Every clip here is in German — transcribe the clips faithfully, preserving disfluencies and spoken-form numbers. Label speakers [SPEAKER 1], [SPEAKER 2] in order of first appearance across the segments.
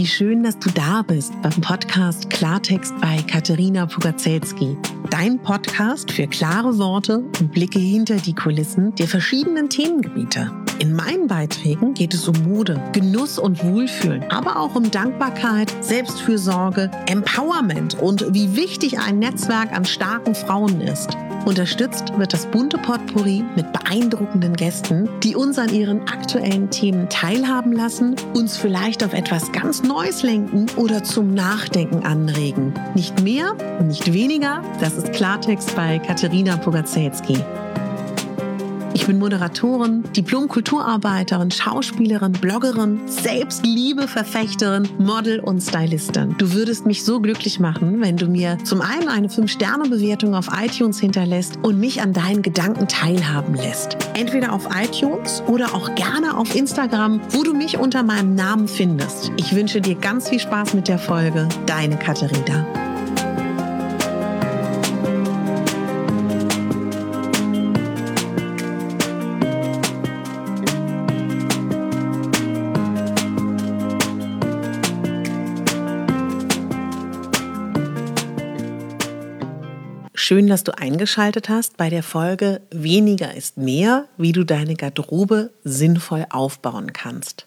[SPEAKER 1] Wie schön, dass du da bist beim Podcast Klartext bei Katerina Pugacelski. Dein Podcast für klare Worte und Blicke hinter die Kulissen der verschiedenen Themengebiete. In meinen Beiträgen geht es um Mode, Genuss und Wohlfühlen, aber auch um Dankbarkeit, Selbstfürsorge, Empowerment und wie wichtig ein Netzwerk an starken Frauen ist. Unterstützt wird das bunte Potpourri mit beeindruckenden Gästen, die uns an ihren aktuellen Themen teilhaben lassen, uns vielleicht auf etwas ganz Neues lenken oder zum Nachdenken anregen. Nicht mehr und nicht weniger, das ist Klartext bei Katerina Pugacelski. Ich bin Moderatorin, Diplom-Kulturarbeiterin, Schauspielerin, Bloggerin, Selbstliebe-Verfechterin, Model und Stylistin. Du würdest mich so glücklich machen, wenn du mir zum einen eine fünf Sterne Bewertung auf iTunes hinterlässt und mich an deinen Gedanken teilhaben lässt. Entweder auf iTunes oder auch gerne auf Instagram, wo du mich unter meinem Namen findest. Ich wünsche dir ganz viel Spaß mit der Folge. Deine Katerina. Schön, dass du eingeschaltet hast bei der Folge Weniger ist mehr, wie du deine Garderobe sinnvoll aufbauen kannst.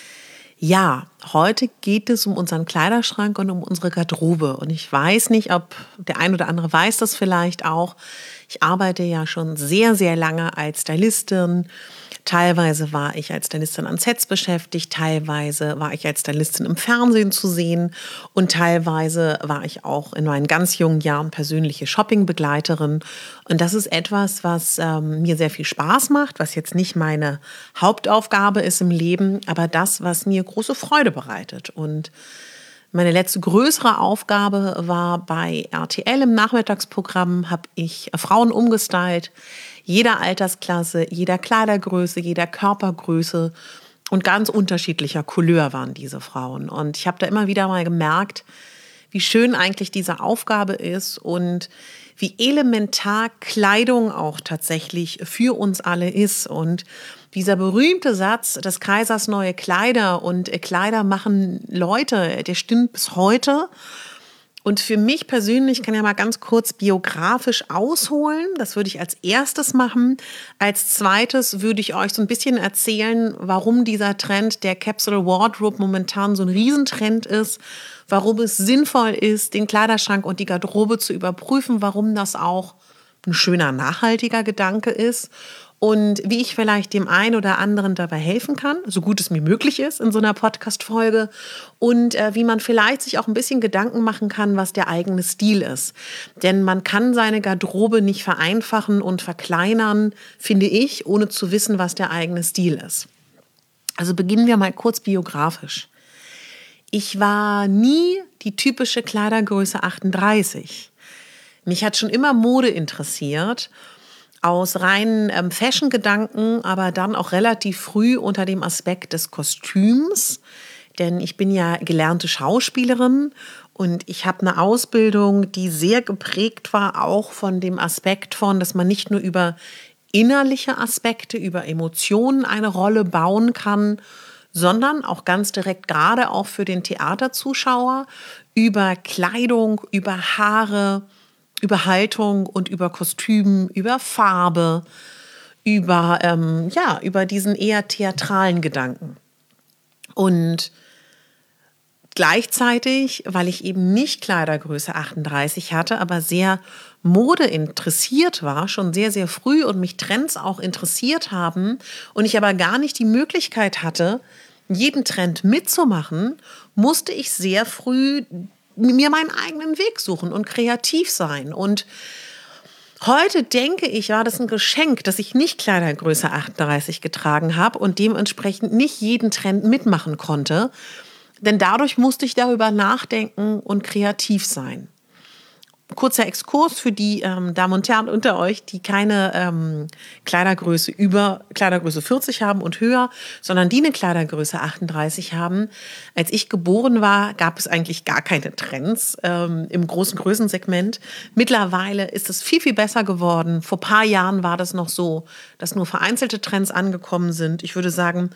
[SPEAKER 1] Ja, heute geht es um unseren Kleiderschrank und um unsere Garderobe. Und ich weiß nicht, ob der ein oder andere weiß das vielleicht auch. Ich arbeite ja schon sehr, sehr lange als Stylistin. Teilweise war ich als Stylistin an Sets beschäftigt, teilweise war ich als Stylistin im Fernsehen zu sehen und teilweise war ich auch in meinen ganz jungen Jahren persönliche Shoppingbegleiterin. Und das ist etwas, was ähm, mir sehr viel Spaß macht, was jetzt nicht meine Hauptaufgabe ist im Leben, aber das, was mir große Freude bereitet. Und meine letzte größere Aufgabe war bei R T L im Nachmittagsprogramm, habe ich Frauen umgestylt, jeder Altersklasse, jeder Kleidergröße, jeder Körpergröße und ganz unterschiedlicher Couleur waren diese Frauen. Und ich habe da immer wieder mal gemerkt, wie schön eigentlich diese Aufgabe ist und wie elementar Kleidung auch tatsächlich für uns alle ist. Und dieser berühmte Satz des Kaisers neue Kleider und Kleider machen Leute, der stimmt bis heute. Und für mich persönlich, kann ich ja mal ganz kurz biografisch ausholen. Das würde ich als erstes machen. Als zweites würde ich euch so ein bisschen erzählen, warum dieser Trend der Capsule Wardrobe momentan so ein Riesentrend ist, warum es sinnvoll ist, den Kleiderschrank und die Garderobe zu überprüfen, warum das auch ein schöner, nachhaltiger Gedanke ist. Und wie ich vielleicht dem einen oder anderen dabei helfen kann, so gut es mir möglich ist in so einer Podcast-Folge. Und äh, wie man vielleicht sich auch ein bisschen Gedanken machen kann, was der eigene Stil ist. Denn man kann seine Garderobe nicht vereinfachen und verkleinern, finde ich, ohne zu wissen, was der eigene Stil ist. Also beginnen wir mal kurz biografisch. Ich war nie die typische Kleidergröße achtunddreißig. Mich hat schon immer Mode interessiert. Aus reinen ähm, Fashion-Gedanken, aber dann auch relativ früh unter dem Aspekt des Kostüms. Denn ich bin ja gelernte Schauspielerin und ich habe eine Ausbildung, die sehr geprägt war, auch von dem Aspekt von, dass man nicht nur über innerliche Aspekte, über Emotionen eine Rolle bauen kann, sondern auch ganz direkt, gerade auch für den Theaterzuschauer, über Kleidung, über Haare, über Haltung und über Kostüm, über Farbe, über, ähm, ja, über diesen eher theatralen Gedanken. Und gleichzeitig, weil ich eben nicht Kleidergröße achtunddreißig hatte, aber sehr Mode interessiert war, schon sehr, sehr früh und mich Trends auch interessiert haben und ich aber gar nicht die Möglichkeit hatte, jeden Trend mitzumachen, musste ich sehr früh mir meinen eigenen Weg suchen und kreativ sein. Und heute denke ich, war das ein Geschenk, dass ich nicht Kleidergröße achtunddreißig getragen habe und dementsprechend nicht jeden Trend mitmachen konnte. Denn dadurch musste ich darüber nachdenken und kreativ sein. Kurzer Exkurs für die ähm, Damen und Herren unter euch, die keine ähm, Kleidergröße über Kleidergröße vierzig haben und höher, sondern die eine Kleidergröße achtunddreißig haben. Als ich geboren war, gab es eigentlich gar keine Trends ähm, im großen Größensegment. Mittlerweile ist es viel, viel besser geworden. Vor ein paar Jahren war das noch so, dass nur vereinzelte Trends angekommen sind. Ich würde sagen,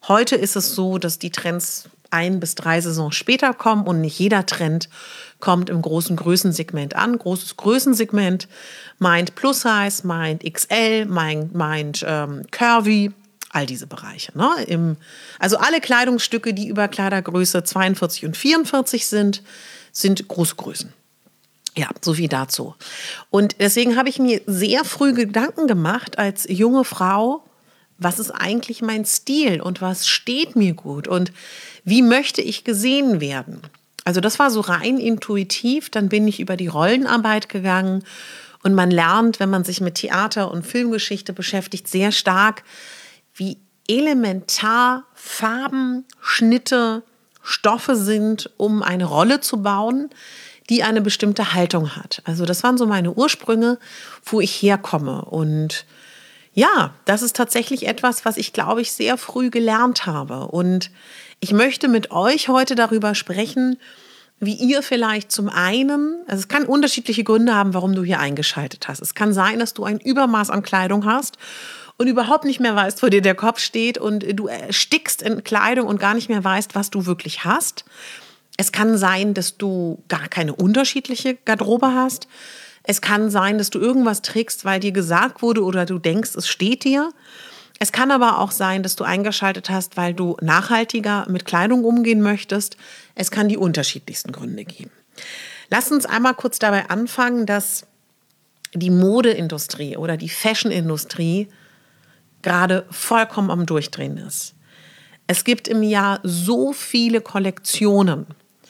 [SPEAKER 1] Heute ist es so, dass die Trends ein bis drei Saisons später kommen und nicht jeder Trend kommt im großen Größensegment an. Großes Größensegment meint Plus Size, meint X L, meint, meint ähm, Curvy, all diese Bereiche. Ne? Im, also alle Kleidungsstücke, die über Kleidergröße zweiundvierzig und vierundvierzig sind, sind Großgrößen. Ja, so viel dazu. Und deswegen habe ich mir sehr früh Gedanken gemacht als junge Frau, was ist eigentlich mein Stil und was steht mir gut und wie möchte ich gesehen werden? Also das war so rein intuitiv, dann bin ich über die Rollenarbeit gegangen und man lernt, wenn man sich mit Theater und Filmgeschichte beschäftigt, sehr stark, wie elementar Farben, Schnitte, Stoffe sind, um eine Rolle zu bauen, die eine bestimmte Haltung hat. Also das waren so meine Ursprünge, wo ich herkomme. Und ja, das ist tatsächlich etwas, was ich, glaube ich, sehr früh gelernt habe. Und ich möchte mit euch heute darüber sprechen, wie ihr vielleicht zum einen, also es kann unterschiedliche Gründe haben, warum du hier eingeschaltet hast. Es kann sein, dass du ein Übermaß an Kleidung hast und überhaupt nicht mehr weißt, wo dir der Kopf steht und du erstickst in Kleidung und gar nicht mehr weißt, was du wirklich hast. Es kann sein, dass du gar keine unterschiedliche Garderobe hast. Es kann sein, dass du irgendwas trägst, weil dir gesagt wurde oder du denkst, es steht dir. Es kann aber auch sein, dass du eingeschaltet hast, weil du nachhaltiger mit Kleidung umgehen möchtest. Es kann die unterschiedlichsten Gründe geben. Lass uns einmal kurz dabei anfangen, dass die Modeindustrie oder die Fashionindustrie gerade vollkommen am Durchdrehen ist. Es gibt im Jahr so viele Kollektionen,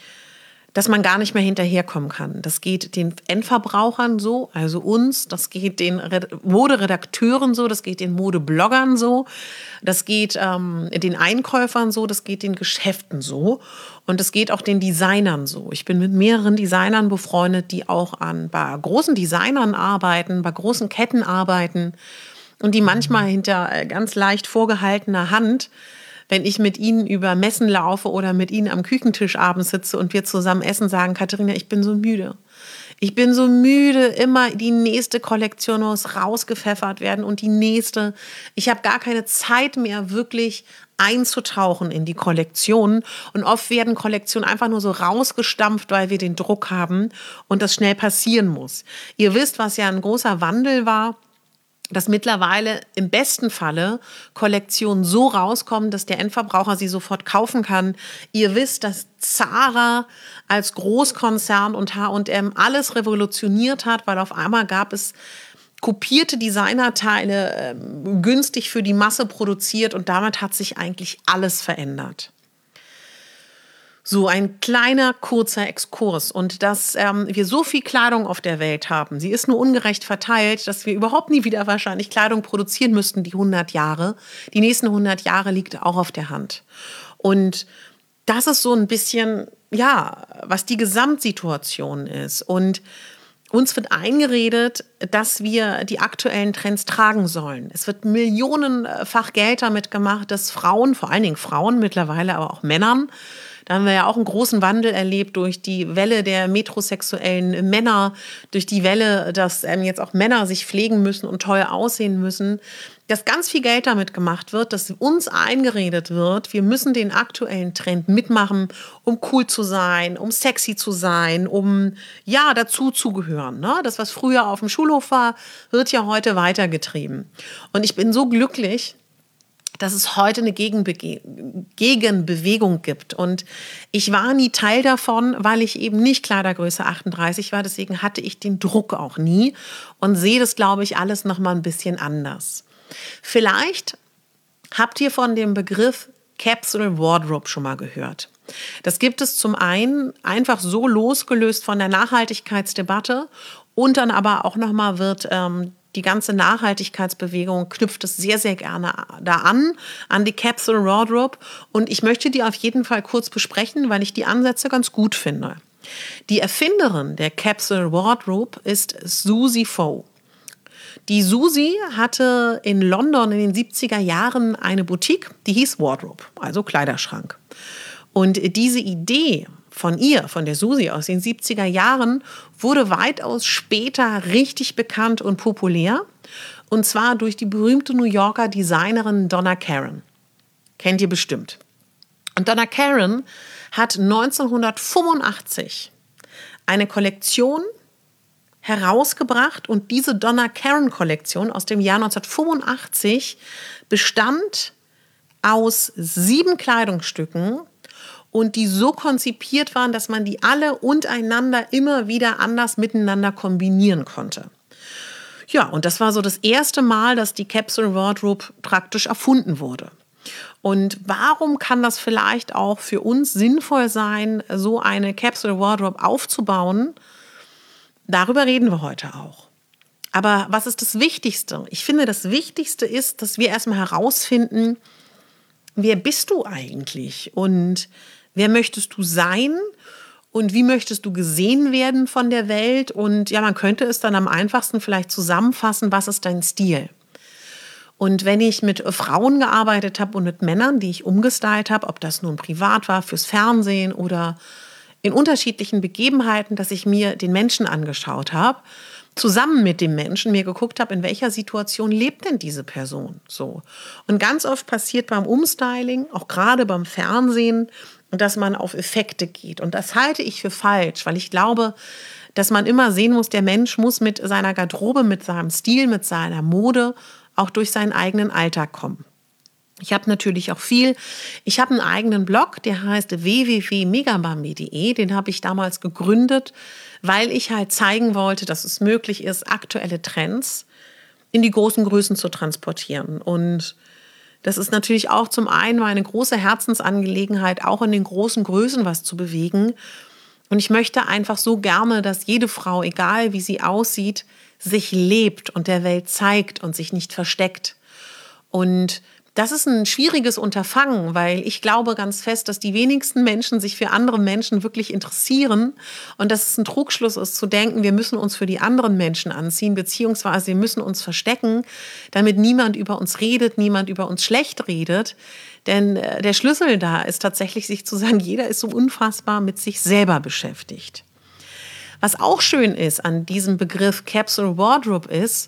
[SPEAKER 1] dass man gar nicht mehr hinterherkommen kann. Das geht den Endverbrauchern so, also uns, das geht den Moderedakteuren so, das geht den Modebloggern so, das geht ähm, den Einkäufern so, das geht den Geschäften so und das geht auch den Designern so. Ich bin mit mehreren Designern befreundet, die auch an bei großen Designern arbeiten, bei großen Ketten arbeiten und die manchmal hinter ganz leicht vorgehaltener Hand, wenn ich mit ihnen über Messen laufe oder mit ihnen am Küchentisch abends sitze und wir zusammen essen, sagen, Katharina, ich bin so müde. Ich bin so müde, immer die nächste Kollektion muss rausgepfeffert werden und die nächste. Ich habe gar keine Zeit mehr, wirklich einzutauchen in die Kollektionen. Und oft werden Kollektionen einfach nur so rausgestampft, weil wir den Druck haben und das schnell passieren muss. Ihr wisst, was ja ein großer Wandel war, dass mittlerweile im besten Falle Kollektionen so rauskommen, dass der Endverbraucher sie sofort kaufen kann. Ihr wisst, dass Zara als Großkonzern und H und M alles revolutioniert hat, weil auf einmal gab es kopierte Designerteile, äh, günstig für die Masse produziert und damit hat sich eigentlich alles verändert. So ein kleiner, kurzer Exkurs und dass ähm, wir so viel Kleidung auf der Welt haben. Sie ist nur ungerecht verteilt, dass wir überhaupt nie wieder wahrscheinlich Kleidung produzieren müssten, die hundert Jahre. Die nächsten hundert Jahre liegt auch auf der Hand. Und das ist so ein bisschen, ja, was die Gesamtsituation ist. Und uns wird eingeredet, dass wir die aktuellen Trends tragen sollen. Es wird millionenfach Geld damit gemacht, dass Frauen, vor allen Dingen Frauen, mittlerweile aber auch Männern, da haben wir ja auch einen großen Wandel erlebt durch die Welle der metrosexuellen Männer, durch die Welle, dass jetzt auch Männer sich pflegen müssen und toll aussehen müssen, dass ganz viel Geld damit gemacht wird, dass uns eingeredet wird, wir müssen den aktuellen Trend mitmachen, um cool zu sein, um sexy zu sein, um ja dazu zu gehören. Ne? Das, was früher auf dem Schulhof war, wird ja heute weitergetrieben. Und ich bin so glücklich, dass es heute eine Gegenbege- Gegenbewegung gibt. Und ich war nie Teil davon, weil ich eben nicht Kleidergröße achtunddreißig war. Deswegen hatte ich den Druck auch nie und sehe das, glaube ich, alles noch mal ein bisschen anders. Vielleicht habt ihr von dem Begriff Capsule Wardrobe schon mal gehört. Das gibt es zum einen einfach so losgelöst von der Nachhaltigkeitsdebatte und dann aber auch noch mal wird ähm, die ganze Nachhaltigkeitsbewegung knüpft es sehr, sehr gerne da an, an die Capsule Wardrobe. Und ich möchte die auf jeden Fall kurz besprechen, weil ich die Ansätze ganz gut finde. Die Erfinderin der Capsule Wardrobe ist Susie Foe. Die Susie hatte in London in den siebziger Jahren eine Boutique, die hieß Wardrobe, also Kleiderschrank. Und diese Idee von ihr, von der Susie aus den siebziger Jahren, wurde weitaus später richtig bekannt und populär. Und zwar durch die berühmte New Yorker Designerin Donna Karan. Kennt ihr bestimmt. Und Donna Karan hat neunzehnhundertfünfundachtzig eine Kollektion herausgebracht und diese Donna Karan-Kollektion aus dem Jahr neunzehnhundertfünfundachtzig bestand aus sieben Kleidungsstücken und die so konzipiert waren, dass man die alle untereinander immer wieder anders miteinander kombinieren konnte. Ja, und das war so das erste Mal, dass die Capsule Wardrobe praktisch erfunden wurde. Und warum kann das vielleicht auch für uns sinnvoll sein, so eine Capsule Wardrobe aufzubauen? Darüber reden wir heute auch. Aber was ist das Wichtigste? Ich finde, das Wichtigste ist, dass wir erstmal herausfinden, wer bist du eigentlich und wer möchtest du sein und wie möchtest du gesehen werden von der Welt? Und ja, man könnte es dann am einfachsten vielleicht zusammenfassen, was ist dein Stil? Und wenn ich mit Frauen gearbeitet habe und mit Männern, die ich umgestylt habe, ob das nun privat war, fürs Fernsehen oder in unterschiedlichen Begebenheiten, dass ich mir den Menschen angeschaut habe, zusammen mit dem Menschen mir geguckt habe, in welcher Situation lebt denn diese Person so. Und ganz oft passiert beim Umstyling, auch gerade beim Fernsehen, dass man auf Effekte geht. Und das halte ich für falsch, weil ich glaube, dass man immer sehen muss, der Mensch muss mit seiner Garderobe, mit seinem Stil, mit seiner Mode auch durch seinen eigenen Alltag kommen. Ich habe natürlich auch viel, ich habe einen eigenen Blog, der heißt w w w punkt megabambi punkt de, den habe ich damals gegründet, weil ich halt zeigen wollte, dass es möglich ist, aktuelle Trends in die großen Größen zu transportieren. Und das ist natürlich auch zum einen meine große Herzensangelegenheit, auch in den großen Größen was zu bewegen. Und ich möchte einfach so gerne, dass jede Frau, egal wie sie aussieht, sich lebt und der Welt zeigt und sich nicht versteckt. Und das ist ein schwieriges Unterfangen, weil ich glaube ganz fest, dass die wenigsten Menschen sich für andere Menschen wirklich interessieren und dass es ein Trugschluss ist zu denken, wir müssen uns für die anderen Menschen anziehen, beziehungsweise wir müssen uns verstecken, damit niemand über uns redet, niemand über uns schlecht redet. Denn der Schlüssel da ist tatsächlich, sich zu sagen, jeder ist so unfassbar mit sich selber beschäftigt. Was auch schön ist an diesem Begriff Capsule Wardrobe ist,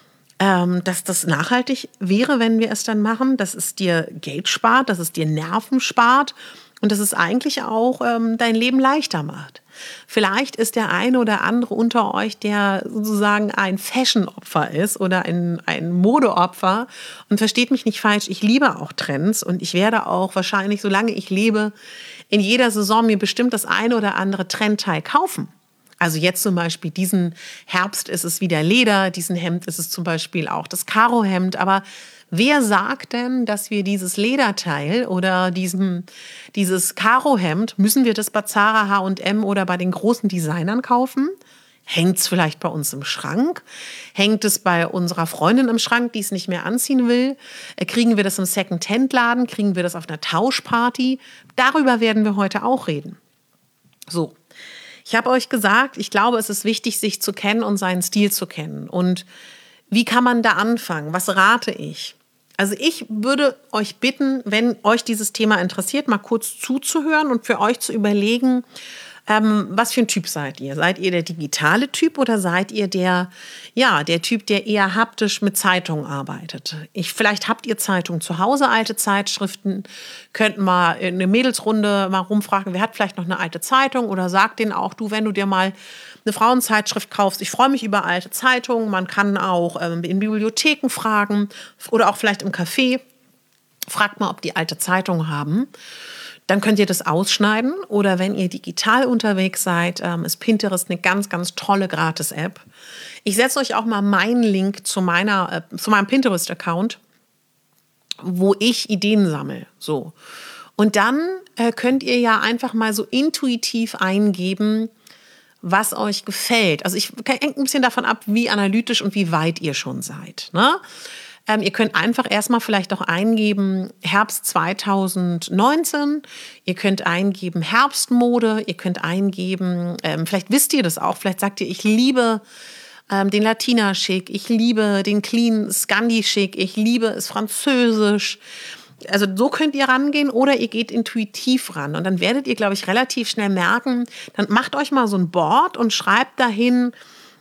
[SPEAKER 1] ähm, dass das nachhaltig wäre, wenn wir es dann machen, dass es dir Geld spart, dass es dir Nerven spart und dass es eigentlich auch ähm, dein Leben leichter macht. Vielleicht ist der eine oder andere unter euch, der sozusagen ein Fashion-Opfer ist oder ein, ein Mode-Opfer. Und versteht mich nicht falsch, ich liebe auch Trends und ich werde auch wahrscheinlich, solange ich lebe, in jeder Saison mir bestimmt das eine oder andere Trendteil kaufen. Also jetzt zum Beispiel diesen Herbst ist es wieder Leder, diesen Hemd ist es zum Beispiel auch das Karohemd. Aber wer sagt denn, dass wir dieses Lederteil oder diesem, dieses Karohemd, müssen wir das bei Zara, H und M oder bei den großen Designern kaufen? Hängt es vielleicht bei uns im Schrank? Hängt es bei unserer Freundin im Schrank, die es nicht mehr anziehen will? Kriegen wir das im Second-Hand-Laden? Kriegen wir das auf einer Tauschparty? Darüber werden wir heute auch reden. So. Ich habe euch gesagt, ich glaube, es ist wichtig, sich zu kennen und seinen Stil zu kennen. Und wie kann man da anfangen? Was rate ich? Also ich würde euch bitten, wenn euch dieses Thema interessiert, mal kurz zuzuhören und für euch zu überlegen, ähm, was für ein Typ seid ihr? Seid ihr der digitale Typ oder seid ihr der, ja, der Typ, der eher haptisch mit Zeitungen arbeitet? Ich, vielleicht habt ihr Zeitungen zu Hause, alte Zeitschriften, könnt mal in eine Mädelsrunde mal rumfragen, wer hat vielleicht noch eine alte Zeitung oder sagt denen auch, du, wenn du dir mal eine Frauenzeitschrift kaufst, ich freue mich über alte Zeitungen, man kann auch ähm, in Bibliotheken fragen oder auch vielleicht im Café, fragt mal, ob die alte Zeitungen haben. Dann könnt ihr das ausschneiden oder wenn ihr digital unterwegs seid, ähm, ist Pinterest eine ganz, ganz tolle Gratis-App. Ich setze euch auch mal meinen Link zu, meiner, äh, zu meinem Pinterest-Account, wo ich Ideen sammle. So. Und dann äh, könnt ihr ja einfach mal so intuitiv eingeben, was euch gefällt. Also ich hängt ein bisschen davon ab, wie analytisch und wie weit ihr schon seid, ne? Ähm, ihr könnt einfach erstmal vielleicht auch eingeben Herbst zwanzig neunzehn. Ihr könnt eingeben Herbstmode. Ihr könnt eingeben, ähm, vielleicht wisst ihr das auch, vielleicht sagt ihr, ich liebe ähm, den Latina-Schick, ich liebe den Clean Scandi-Schick, ich liebe es französisch. Also so könnt ihr rangehen oder ihr geht intuitiv ran. Und dann werdet ihr, glaube ich, relativ schnell merken, dann macht euch mal so ein Board und schreibt dahin,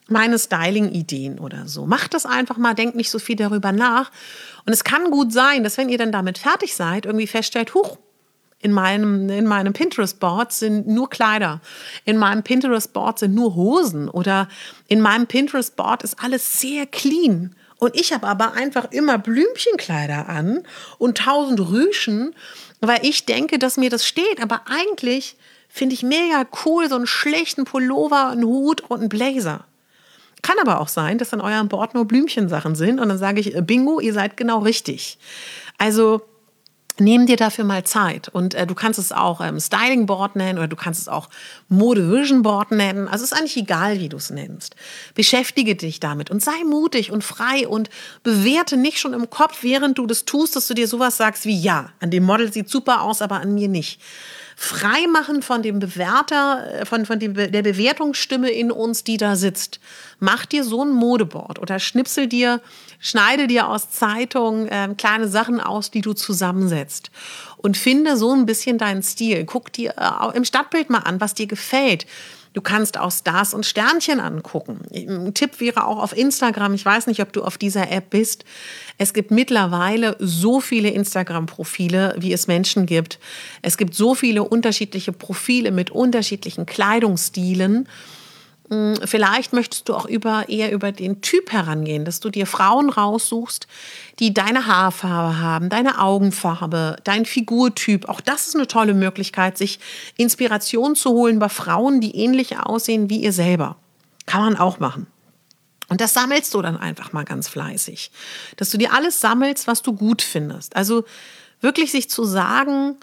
[SPEAKER 1] meine Styling-Ideen oder so. Macht das einfach mal, denkt nicht so viel darüber nach. Und es kann gut sein, dass wenn ihr dann damit fertig seid, irgendwie feststellt, huch, in meinem, in meinem Pinterest-Board sind nur Kleider. In meinem Pinterest-Board sind nur Hosen. Oder in meinem Pinterest-Board ist alles sehr clean. Und ich habe aber einfach immer Blümchenkleider an und tausend Rüschen, weil ich denke, dass mir das steht. Aber eigentlich finde ich mega cool, so einen schlechten Pullover, einen Hut und einen Blazer. Kann aber auch sein, dass an eurem Board nur Blümchensachen sind. Und dann sage ich, bingo, ihr seid genau richtig. Also nehm dir dafür mal Zeit. Und äh, du kannst es auch ähm, Styling Board nennen oder du kannst es auch Mode Vision Board nennen. Also es ist eigentlich egal, wie du es nennst. Beschäftige dich damit und sei mutig und frei und bewerte nicht schon im Kopf, während du das tust, dass du dir sowas sagst wie, ja, an dem Model sieht super aus, aber an mir nicht. Frei machen von dem Bewerter, von, von dem, der Bewertungsstimme in uns, die da sitzt. Mach dir so ein Modeboard oder schnipsel dir, schneide dir aus Zeitungen äh, kleine Sachen aus, die du zusammensetzt. Und finde so ein bisschen deinen Stil. Guck dir äh, im Stadtbild mal an, was dir gefällt. Du kannst auch Stars und Sternchen angucken. Ein Tipp wäre auch auf Instagram. Ich weiß nicht, ob du auf dieser App bist. Es gibt mittlerweile so viele Instagram-Profile, wie es Menschen gibt. Es gibt so viele unterschiedliche Profile mit unterschiedlichen Kleidungsstilen. Vielleicht möchtest du auch über, eher über den Typ herangehen, dass du dir Frauen raussuchst, die deine Haarfarbe haben, deine Augenfarbe, dein Figurtyp. Auch das ist eine tolle Möglichkeit, sich Inspiration zu holen bei Frauen, die ähnlich aussehen wie ihr selber. Kann man auch machen. Und das sammelst du dann einfach mal ganz fleißig. Dass du dir alles sammelst, was du gut findest. Also wirklich sich zu sagen,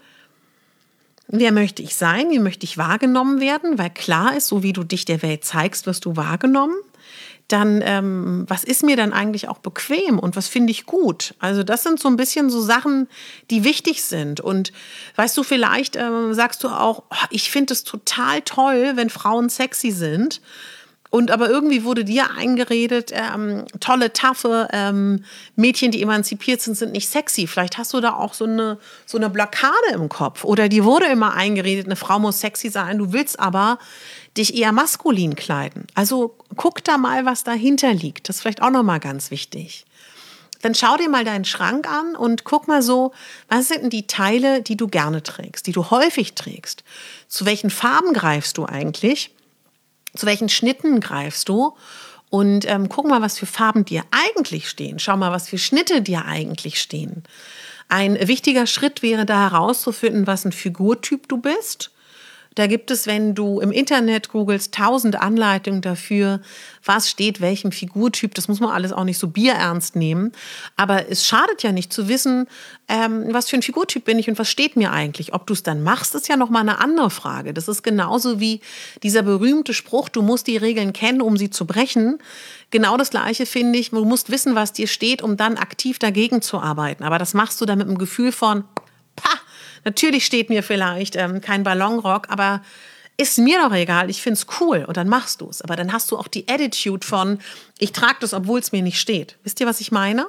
[SPEAKER 1] wer möchte ich sein? Wie möchte ich wahrgenommen werden? Weil klar ist, so wie du dich der Welt zeigst, wirst du wahrgenommen. Dann, ähm, was ist mir dann eigentlich auch bequem und was finde ich gut? Also das sind so ein bisschen so Sachen, die wichtig sind. Und weißt du, vielleicht ähm, sagst du auch, oh, ich finde es total toll, wenn Frauen sexy sind. Und aber irgendwie wurde dir eingeredet, ähm, tolle, taffe ähm, Mädchen, die emanzipiert sind, sind nicht sexy. Vielleicht hast du da auch so eine, so eine Blockade im Kopf. Oder dir wurde immer eingeredet, eine Frau muss sexy sein, du willst aber dich eher maskulin kleiden. Also guck da mal, was dahinter liegt. Das ist vielleicht auch nochmal ganz wichtig. Dann schau dir mal deinen Schrank an und guck mal so, was sind denn die Teile, die du gerne trägst, die du häufig trägst? Zu welchen Farben greifst du eigentlich? Zu welchen Schnitten greifst du? Und ähm, guck mal, was für Farben dir eigentlich stehen. Schau mal, was für Schnitte dir eigentlich stehen. Ein wichtiger Schritt wäre da herauszufinden, was ein Figurtyp du bist. Da gibt es, wenn du im Internet googelst, tausend Anleitungen dafür, was steht welchem Figurtyp. Das muss man alles auch nicht so bierernst nehmen. Aber es schadet ja nicht zu wissen, ähm, was für ein Figurtyp bin ich und was steht mir eigentlich. Ob du es dann machst, ist ja nochmal eine andere Frage. Das ist genauso wie dieser berühmte Spruch, du musst die Regeln kennen, um sie zu brechen. Genau das Gleiche finde ich, du musst wissen, was dir steht, um dann aktiv dagegen zu arbeiten. Aber das machst du dann mit einem Gefühl von, pah, natürlich steht mir vielleicht ähm, kein Ballonrock, aber ist mir doch egal, ich finde es cool und dann machst du es. Aber dann hast du auch die Attitude von, ich trage das, obwohl es mir nicht steht. Wisst ihr, was ich meine?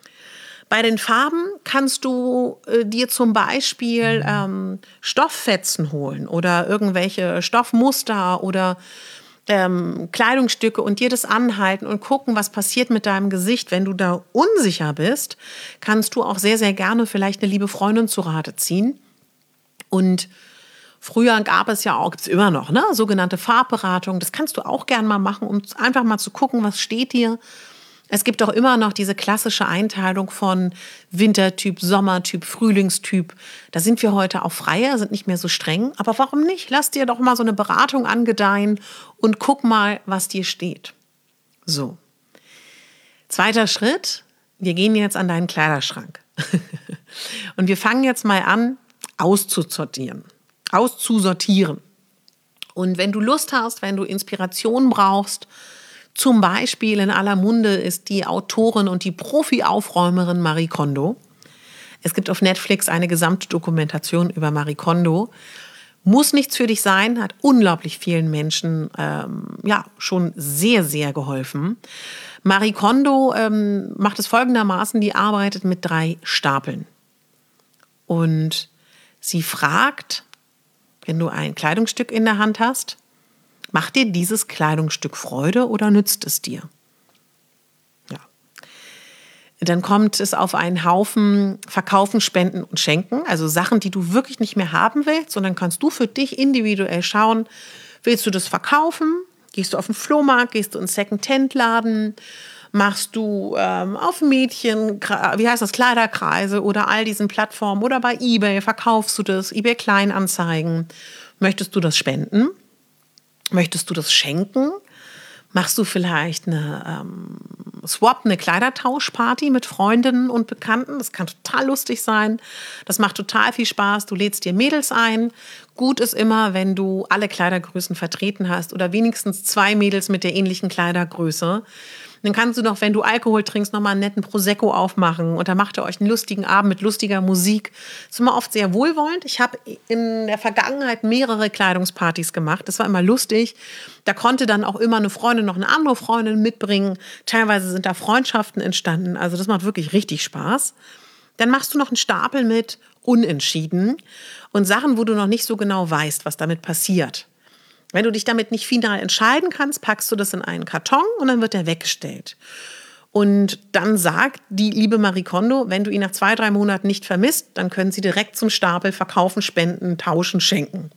[SPEAKER 1] Bei den Farben kannst du äh, dir zum Beispiel ähm, Stofffetzen holen oder irgendwelche Stoffmuster oder ähm, Kleidungsstücke und dir das anhalten und gucken, was passiert mit deinem Gesicht. Wenn du da unsicher bist, kannst du auch sehr, sehr gerne vielleicht eine liebe Freundin zu Rate ziehen. Und früher gab es ja auch, gibt es immer noch, ne, sogenannte Farbberatung. Das kannst du auch gerne mal machen, um einfach mal zu gucken, was steht dir. Es gibt auch immer noch diese klassische Einteilung von Wintertyp, Sommertyp, Frühlingstyp. Da sind wir heute auch freier, sind nicht mehr so streng. Aber warum nicht? Lass dir doch mal so eine Beratung angedeihen und guck mal, was dir steht. So. Zweiter Schritt. Wir gehen jetzt an deinen Kleiderschrank. Und wir fangen jetzt mal an, auszusortieren. Auszusortieren. Und wenn du Lust hast, wenn du Inspiration brauchst, zum Beispiel in aller Munde ist die Autorin und die Profi-Aufräumerin Marie Kondo. Es gibt auf Netflix eine gesamte Dokumentation über Marie Kondo. Muss nichts für dich sein, hat unglaublich vielen Menschen ähm, ja, schon sehr, sehr geholfen. Marie Kondo ähm, macht es folgendermaßen, die arbeitet mit drei Stapeln. Und sie fragt, wenn du ein Kleidungsstück in der Hand hast, Macht dir dieses Kleidungsstück Freude oder nützt es dir? Ja. Dann kommt es auf einen Haufen Verkaufen, Spenden und Schenken, also Sachen, die du wirklich nicht mehr haben willst. Und dann kannst du für dich individuell schauen, willst du das verkaufen? Gehst du auf den Flohmarkt, gehst du in einen Second-Hand-Laden, machst du ähm, auf Mädchen, wie heißt das, Kleiderkreise oder all diesen Plattformen oder bei eBay, verkaufst du das, eBay Kleinanzeigen. Möchtest du das spenden? Möchtest du das schenken? Machst du vielleicht eine ähm, Swap, eine Kleidertauschparty mit Freundinnen und Bekannten? Das kann total lustig sein. Das macht total viel Spaß. Du lädst dir Mädels ein. Gut ist immer, wenn du alle Kleidergrößen vertreten hast oder wenigstens zwei Mädels mit der ähnlichen Kleidergröße. Dann kannst du noch, wenn du Alkohol trinkst, nochmal einen netten Prosecco aufmachen und dann macht ihr euch einen lustigen Abend mit lustiger Musik. Das ist immer oft sehr wohlwollend. Ich habe in der Vergangenheit mehrere Kleidungspartys gemacht. Das war immer lustig. Da konnte dann auch immer eine Freundin noch eine andere Freundin mitbringen. Teilweise sind da Freundschaften entstanden. Also das macht wirklich richtig Spaß. Dann machst du noch einen Stapel mit Unentschieden und Sachen, wo du noch nicht so genau weißt, was damit passiert. Wenn du dich damit nicht final entscheiden kannst, packst du das in einen Karton und dann wird der weggestellt. Und dann sagt die liebe Marie Kondo, wenn du ihn nach zwei, drei Monaten nicht vermisst, dann können sie direkt zum Stapel verkaufen, spenden, tauschen, schenken.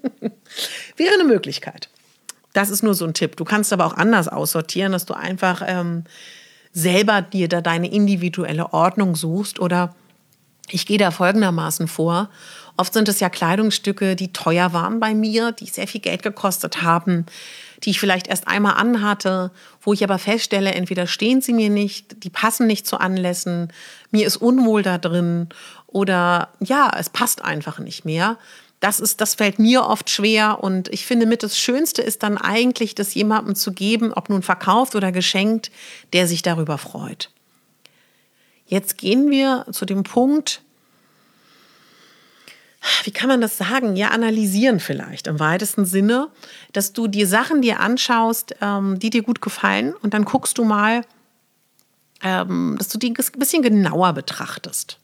[SPEAKER 1] Wäre eine Möglichkeit. Das ist nur so ein Tipp. Du kannst aber auch anders aussortieren, dass du einfach ähm, selber dir da deine individuelle Ordnung suchst oder ich gehe da folgendermaßen vor. Oft sind es ja Kleidungsstücke, die teuer waren bei mir, die sehr viel Geld gekostet haben, die ich vielleicht erst einmal anhatte, wo ich aber feststelle, entweder stehen sie mir nicht, die passen nicht zu Anlässen, mir ist unwohl da drin oder ja, es passt einfach nicht mehr. Das ist, das fällt mir oft schwer und ich finde mit das Schönste ist dann eigentlich, das jemandem zu geben, ob nun verkauft oder geschenkt, der sich darüber freut. Jetzt gehen wir zu dem Punkt, wie kann man das sagen? Ja, analysieren vielleicht im weitesten Sinne, dass du die Sachen dir anschaust, ähm, die dir gut gefallen und dann guckst du mal, ähm, dass du die ein bisschen genauer betrachtest.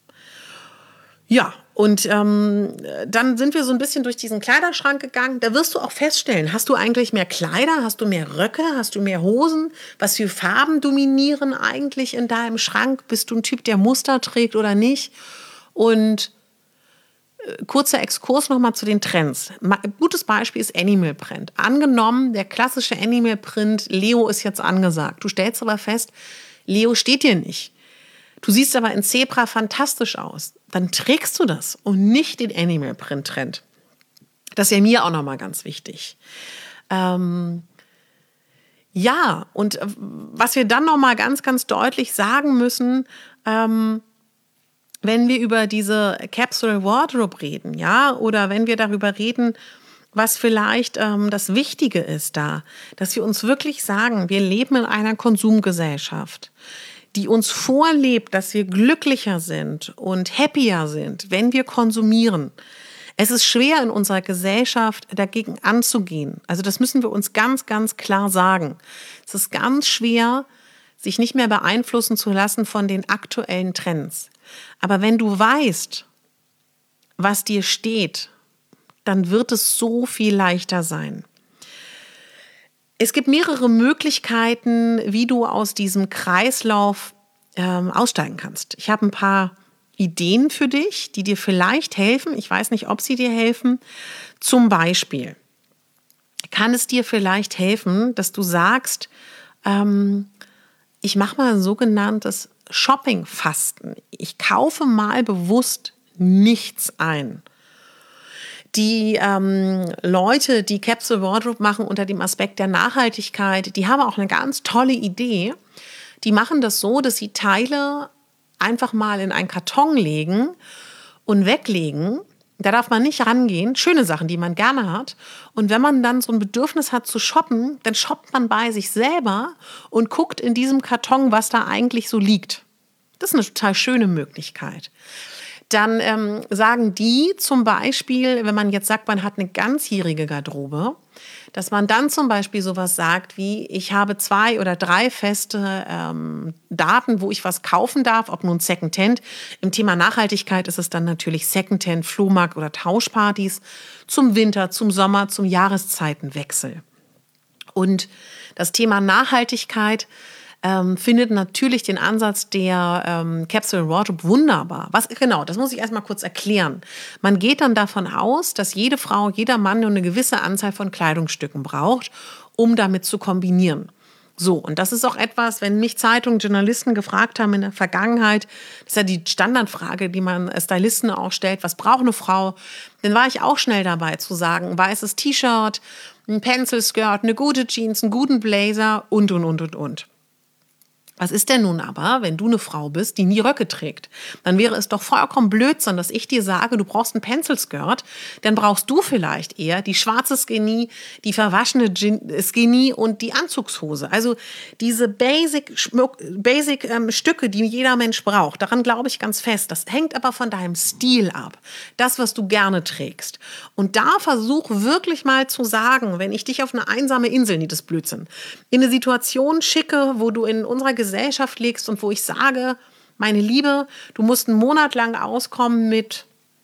[SPEAKER 1] Ja, und ähm, dann sind wir so ein bisschen durch diesen Kleiderschrank gegangen. Da wirst du auch feststellen, hast du eigentlich mehr Kleider, hast du mehr Röcke, hast du mehr Hosen? Was für Farben dominieren eigentlich in deinem Schrank? Bist du ein Typ, der Muster trägt oder nicht? Und äh, kurzer Exkurs nochmal zu den Trends. Ein gutes Beispiel ist Animal Print. Angenommen, der klassische Animal Print, Leo ist jetzt angesagt. Du stellst aber fest, Leo steht dir nicht. Du siehst aber in Zebra fantastisch aus. Dann trägst du das und nicht den Animal Print Trend. Das ist ja mir auch nochmal ganz wichtig. Ähm, ja, und was wir dann nochmal ganz, ganz deutlich sagen müssen, ähm, wenn wir über diese Capsule Wardrobe reden, ja, oder wenn wir darüber reden, was vielleicht ähm, das Wichtige ist da, dass wir uns wirklich sagen, wir leben in einer Konsumgesellschaft, die uns vorlebt, dass wir glücklicher sind und happier sind, wenn wir konsumieren. Es ist schwer in unserer Gesellschaft dagegen anzugehen. Also das müssen wir uns ganz, ganz klar sagen. Es ist ganz schwer, sich nicht mehr beeinflussen zu lassen von den aktuellen Trends. Aber wenn du weißt, was dir steht, dann wird es so viel leichter sein. Es gibt mehrere Möglichkeiten, wie du aus diesem Kreislauf ähm, aussteigen kannst. Ich habe ein paar Ideen für dich, die dir vielleicht helfen. Ich weiß nicht, ob sie dir helfen. Zum Beispiel kann es dir vielleicht helfen, dass du sagst, ähm, ich mache mal ein sogenanntes Shopping-Fasten. Ich kaufe mal bewusst nichts ein. Die ähm, Leute, die Capsule Wardrobe machen unter dem Aspekt der Nachhaltigkeit, die haben auch eine ganz tolle Idee. Die machen das so, dass sie Teile einfach mal in einen Karton legen und weglegen. Da darf man nicht rangehen. Schöne Sachen, die man gerne hat. Und wenn man dann so ein Bedürfnis hat zu shoppen, dann shoppt man bei sich selber und guckt in diesem Karton, was da eigentlich so liegt. Das ist eine total schöne Möglichkeit. Dann ähm, sagen die zum Beispiel, wenn man jetzt sagt, man hat eine ganzjährige Garderobe, dass man dann zum Beispiel sowas sagt wie, ich habe zwei oder drei feste ähm, Daten, wo ich was kaufen darf, ob nun Secondhand. Im Thema Nachhaltigkeit ist es dann natürlich Secondhand, Flohmarkt oder Tauschpartys zum Winter, zum Sommer, zum Jahreszeitenwechsel. Und das Thema Nachhaltigkeit ähm, findet natürlich den Ansatz der ähm, Capsule Wardrobe wunderbar. Was genau, das muss ich erstmal kurz erklären. Man geht dann davon aus, dass jede Frau, jeder Mann nur eine gewisse Anzahl von Kleidungsstücken braucht, um damit zu kombinieren. So, und das ist auch etwas, wenn mich Zeitungen, Journalisten gefragt haben in der Vergangenheit, das ist ja die Standardfrage, die man Stylisten auch stellt, was braucht eine Frau? Dann war ich auch schnell dabei zu sagen, ein weißes T-Shirt, ein Pencil-Skirt, eine gute Jeans, einen guten Blazer und, und, und, und, und. Was ist denn nun aber, wenn du eine Frau bist, die nie Röcke trägt? Dann wäre es doch vollkommen Blödsinn, dass ich dir sage, du brauchst einen Pencil-Skirt. Dann brauchst du vielleicht eher die schwarze Skinny, die verwaschene Skinny und die Anzugshose. Also diese Basic, Basic ähm, Stücke, die jeder Mensch braucht, daran glaube ich ganz fest. Das hängt aber von deinem Stil ab. Das, was du gerne trägst. Und da versuch wirklich mal zu sagen, wenn ich dich auf eine einsame Insel, nie das Blödsinn, in eine Situation schicke, wo du in unserer Gesellschaft Gesellschaft legst und wo ich sage, meine Liebe, du musst einen Monat lang auskommen mit,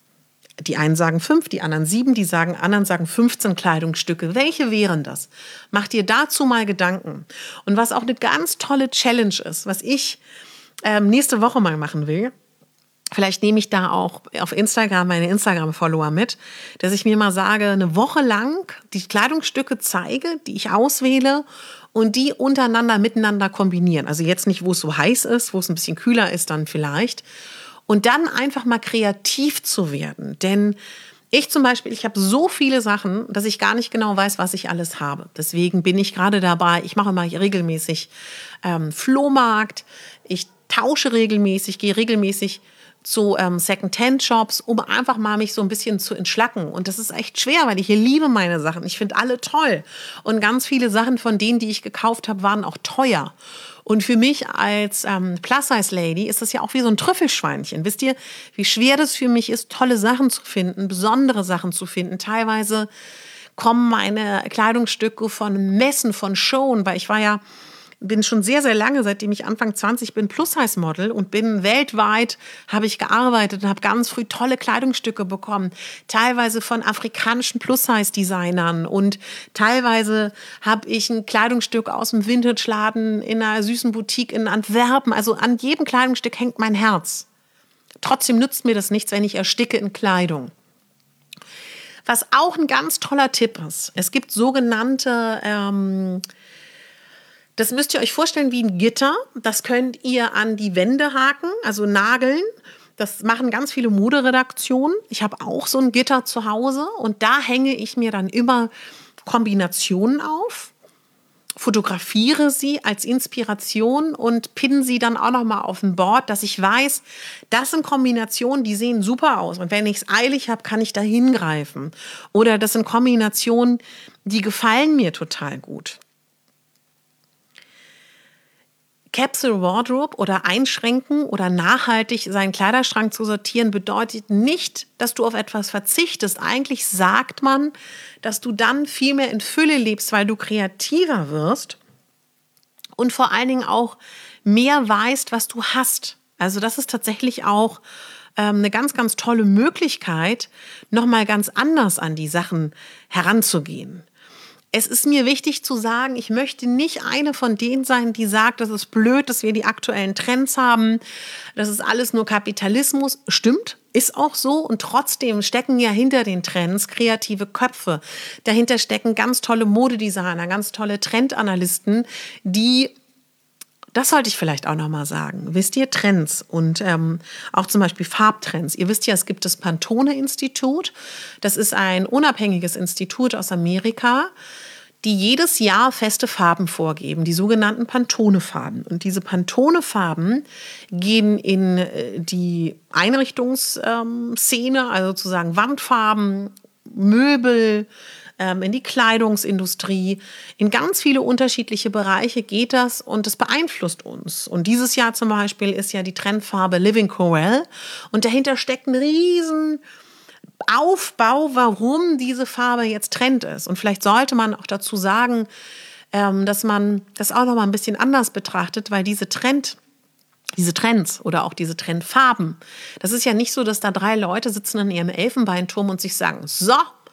[SPEAKER 1] die einen sagen fünf, die anderen sieben, die sagen, anderen sagen fünfzehn Kleidungsstücke. Welche wären das? Mach dir dazu mal Gedanken. Und was auch eine ganz tolle Challenge ist, was ich ähm, nächste Woche mal machen will, vielleicht nehme ich da auch auf Instagram meine Instagram-Follower mit, dass ich mir mal sage, eine Woche lang die Kleidungsstücke zeige, die ich auswähle und die untereinander miteinander kombinieren. Also jetzt nicht, wo es so heiß ist, wo es ein bisschen kühler ist dann vielleicht. Und dann einfach mal kreativ zu werden. Denn ich zum Beispiel, ich habe so viele Sachen, dass ich gar nicht genau weiß, was ich alles habe. Deswegen bin ich gerade dabei, ich mache mal regelmäßig ähm, Flohmarkt, ich tausche regelmäßig, gehe regelmäßig zu ähm, Second-Hand-Shops, um einfach mal mich so ein bisschen zu entschlacken. Und das ist echt schwer, weil ich hier liebe meine Sachen. Ich finde alle toll. Und ganz viele Sachen von denen, die ich gekauft habe, waren auch teuer. Und für mich als ähm, Plus-Size-Lady ist das ja auch wie so ein Trüffelschweinchen. Wisst ihr, wie schwer das für mich ist, tolle Sachen zu finden, besondere Sachen zu finden. Teilweise kommen meine Kleidungsstücke von Messen, von Showen, weil ich war ja bin schon sehr, sehr lange, seitdem ich Anfang zwanzig bin, Plus-Size-Model und bin weltweit, habe ich gearbeitet und habe ganz früh tolle Kleidungsstücke bekommen. Teilweise von afrikanischen Plus-Size-Designern und teilweise habe ich ein Kleidungsstück aus dem Vintage-Laden in einer süßen Boutique in Antwerpen. Also an jedem Kleidungsstück hängt mein Herz. Trotzdem nützt mir das nichts, wenn ich ersticke in Kleidung. Was auch ein ganz toller Tipp ist, es gibt sogenannte ähm, Das müsst ihr euch vorstellen wie ein Gitter. Das könnt ihr an die Wände haken, also nageln. Das machen ganz viele Moderedaktionen. Ich habe auch so ein Gitter zu Hause und da hänge ich mir dann immer Kombinationen auf, fotografiere sie als Inspiration und pinne sie dann auch noch mal auf ein Board, dass ich weiß, das sind Kombinationen, die sehen super aus. Und wenn ich es eilig habe, kann ich da hingreifen. Oder das sind Kombinationen, die gefallen mir total gut. Capsule Wardrobe oder einschränken oder nachhaltig seinen Kleiderschrank zu sortieren bedeutet nicht, dass du auf etwas verzichtest. Eigentlich sagt man, dass du dann viel mehr in Fülle lebst, weil du kreativer wirst und vor allen Dingen auch mehr weißt, was du hast. Also das ist tatsächlich auch ähm, eine ganz, ganz tolle Möglichkeit, nochmal ganz anders an die Sachen heranzugehen. Es ist mir wichtig zu sagen, ich möchte nicht eine von denen sein, die sagt, das ist blöd, dass wir die aktuellen Trends haben. Das ist alles nur Kapitalismus. Stimmt, ist auch so. Und trotzdem stecken ja hinter den Trends kreative Köpfe. Dahinter stecken ganz tolle Modedesigner, ganz tolle Trendanalysten, die, das sollte ich vielleicht auch noch mal sagen, wisst ihr, Trends und ähm, auch zum Beispiel Farbtrends. Ihr wisst ja, es gibt das Pantone-Institut. Das ist ein unabhängiges Institut aus Amerika, die jedes Jahr feste Farben vorgeben, die sogenannten Pantone-Farben. Und diese Pantone-Farben gehen in die Einrichtungsszene, also sozusagen Wandfarben, Möbel, in die Kleidungsindustrie, in ganz viele unterschiedliche Bereiche geht das und das beeinflusst uns. Und dieses Jahr zum Beispiel ist ja die Trendfarbe Living Coral und dahinter steckt ein riesen Aufbau, warum diese Farbe jetzt Trend ist. Und vielleicht sollte man auch dazu sagen, dass man das auch noch mal ein bisschen anders betrachtet, weil diese Trend Diese Trends oder auch diese Trendfarben, das ist ja nicht so, dass da drei Leute sitzen in ihrem Elfenbeinturm und sich sagen, so,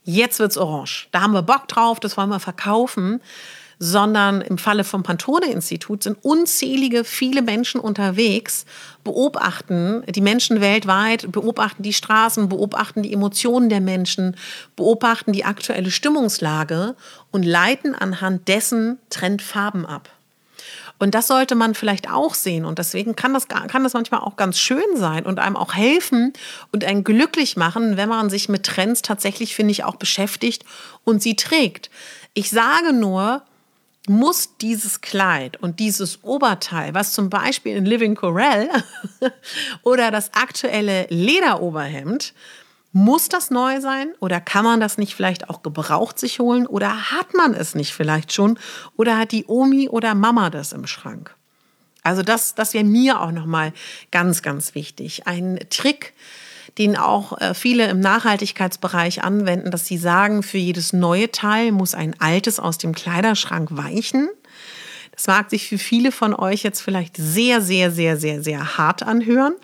[SPEAKER 1] jetzt wird's orange. Da haben wir Bock drauf, das wollen wir verkaufen. Sondern im Falle vom Pantone-Institut sind unzählige, viele Menschen unterwegs, beobachten die Menschen weltweit, beobachten die Straßen, beobachten die Emotionen der Menschen, beobachten die aktuelle Stimmungslage und leiten anhand dessen Trendfarben ab. Und das sollte man vielleicht auch sehen. Und deswegen kann das, kann das manchmal auch ganz schön sein und einem auch helfen und einen glücklich machen, wenn man sich mit Trends tatsächlich, finde ich, auch beschäftigt und sie trägt. Ich sage nur, muss dieses Kleid und dieses Oberteil, was zum Beispiel in Living Corral oder das aktuelle Lederoberhemd, muss das neu sein oder kann man das nicht vielleicht auch gebraucht sich holen oder hat man es nicht vielleicht schon oder hat die Omi oder Mama das im Schrank? Also das, das wäre mir auch nochmal ganz, ganz wichtig. Ein Trick, den auch viele im Nachhaltigkeitsbereich anwenden, dass sie sagen, für jedes neue Teil muss ein altes aus dem Kleiderschrank weichen. Das mag sich für viele von euch jetzt vielleicht sehr, sehr, sehr, sehr, sehr hart anhören.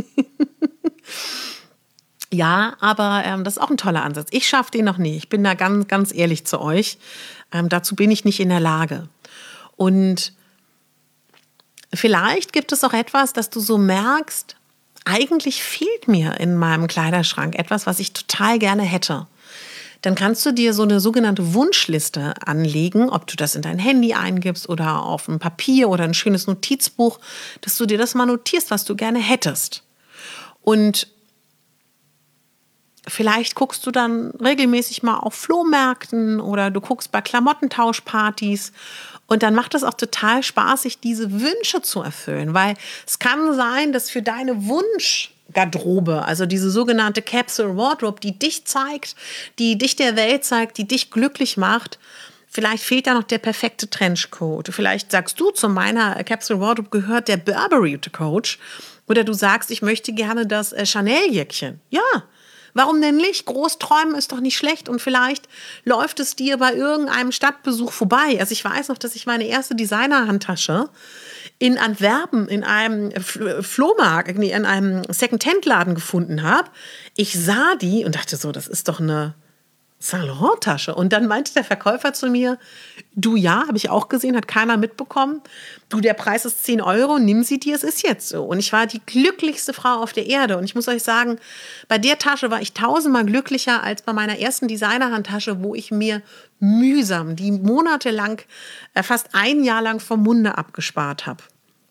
[SPEAKER 1] Ja, aber ähm, das ist auch ein toller Ansatz. Ich schaffe den noch nie. Ich bin da ganz, ganz ehrlich zu euch. Ähm, dazu bin ich nicht in der Lage. Und vielleicht gibt es auch etwas, dass du so merkst, eigentlich fehlt mir in meinem Kleiderschrank etwas, was ich total gerne hätte. Dann kannst du dir so eine sogenannte Wunschliste anlegen, ob du das in dein Handy eingibst oder auf ein Papier oder ein schönes Notizbuch, dass du dir das mal notierst, was du gerne hättest. Und vielleicht guckst du dann regelmäßig mal auf Flohmärkten oder du guckst bei Klamottentauschpartys. Und dann macht es auch total Spaß, sich diese Wünsche zu erfüllen, weil es kann sein, dass für deine Wunschgarderobe, also diese sogenannte Capsule Wardrobe, die dich zeigt, die dich der Welt zeigt, die dich glücklich macht, vielleicht fehlt da noch der perfekte Trenchcoat. Vielleicht sagst du, zu meiner Capsule Wardrobe gehört der Burberry Coach. Oder du sagst, ich möchte gerne das Chanel-Jäckchen. Ja, warum denn nicht? Groß träumen ist doch nicht schlecht und vielleicht läuft es dir bei irgendeinem Stadtbesuch vorbei. Also ich weiß noch, dass ich meine erste Designer-Handtasche in Antwerpen in einem Flohmarkt, nee, in einem Second-Hand-Laden gefunden habe. Ich sah die und dachte so, das ist doch eine Saint Laurent-Tasche. Und dann meinte der Verkäufer zu mir, du, ja, habe ich auch gesehen, hat keiner mitbekommen. Du, der Preis ist zehn Euro, nimm sie dir, es ist jetzt so. Und ich war die glücklichste Frau auf der Erde. Und ich muss euch sagen, bei der Tasche war ich tausendmal glücklicher als bei meiner ersten Designerhandtasche, wo ich mir mühsam, die monatelang, fast ein Jahr lang vom Munde abgespart habe.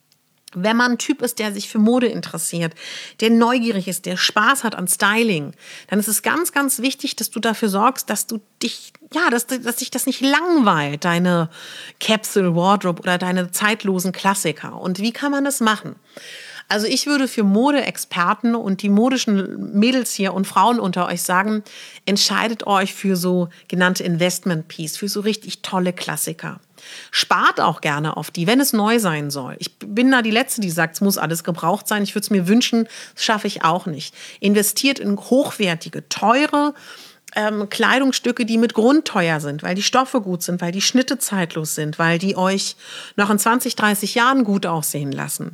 [SPEAKER 1] Wenn man ein Typ ist, der sich für Mode interessiert, der neugierig ist, der Spaß hat an Styling, dann ist es ganz, ganz wichtig, dass du dafür sorgst, dass du dich, ja, dass, dass dich das nicht langweilt, deine Capsule Wardrobe oder deine zeitlosen Klassiker. Und wie kann man das machen? Also ich würde für Modeexperten und die modischen Mädels hier und Frauen unter euch sagen, entscheidet euch für so genannte Investment Piece, für so richtig tolle Klassiker. Spart auch gerne auf die, wenn es neu sein soll. Ich bin da die Letzte, die sagt, es muss alles gebraucht sein. Ich würde es mir wünschen, das schaffe ich auch nicht. Investiert in hochwertige, teure ähm, Kleidungsstücke, die mit Grund teuer sind, weil die Stoffe gut sind, weil die Schnitte zeitlos sind, weil die euch noch in zwanzig, dreißig Jahren gut aussehen lassen.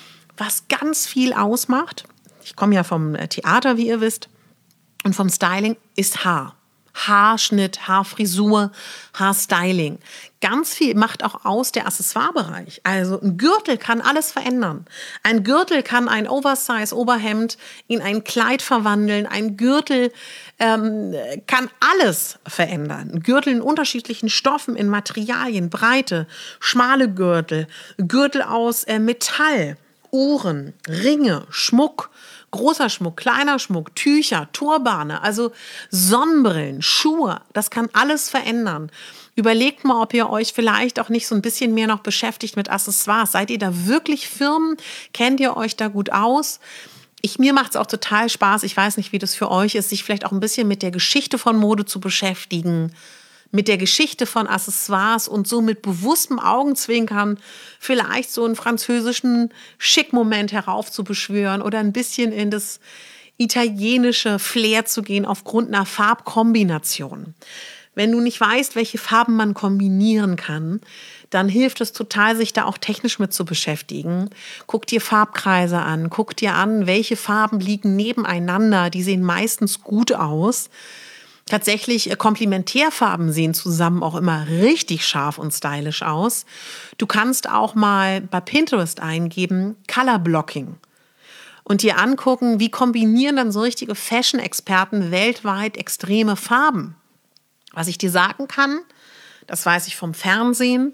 [SPEAKER 1] Was ganz viel ausmacht, ich komme ja vom Theater, wie ihr wisst, und vom Styling, ist Haar. Haarschnitt, Haarfrisur, Haarstyling. Ganz viel macht auch aus der Accessoirebereich. Also ein Gürtel kann alles verändern. Ein Gürtel kann ein Oversize-Oberhemd in ein Kleid verwandeln. Ein Gürtel ähm, kann alles verändern. Ein Gürtel in unterschiedlichen Stoffen, in Materialien, Breite, schmale Gürtel, Gürtel aus äh, Metall, Uhren, Ringe, Schmuck, großer Schmuck, kleiner Schmuck, Tücher, Turbane, also Sonnenbrillen, Schuhe, das kann alles verändern. Überlegt mal, ob ihr euch vielleicht auch nicht so ein bisschen mehr noch beschäftigt mit Accessoires. Seid ihr da wirklich Firmen? Kennt ihr euch da gut aus? Ich, mir macht es auch total Spaß, ich weiß nicht, wie das für euch ist, sich vielleicht auch ein bisschen mit der Geschichte von Mode zu beschäftigen, mit der Geschichte von Accessoires und so mit bewusstem Augenzwinkern vielleicht so einen französischen Schick-Moment heraufzubeschwören oder ein bisschen in das italienische Flair zu gehen aufgrund einer Farbkombination. Wenn du nicht weißt, welche Farben man kombinieren kann, dann hilft es total, sich da auch technisch mit zu beschäftigen. Guck dir Farbkreise an, guck dir an, welche Farben liegen nebeneinander, die sehen meistens gut aus. Tatsächlich, äh, Komplementärfarben sehen zusammen auch immer richtig scharf und stylisch aus. Du kannst auch mal bei Pinterest eingeben, Color Blocking. Und dir angucken, wie kombinieren dann so richtige Fashion-Experten weltweit extreme Farben. Was ich dir sagen kann, das weiß ich vom Fernsehen.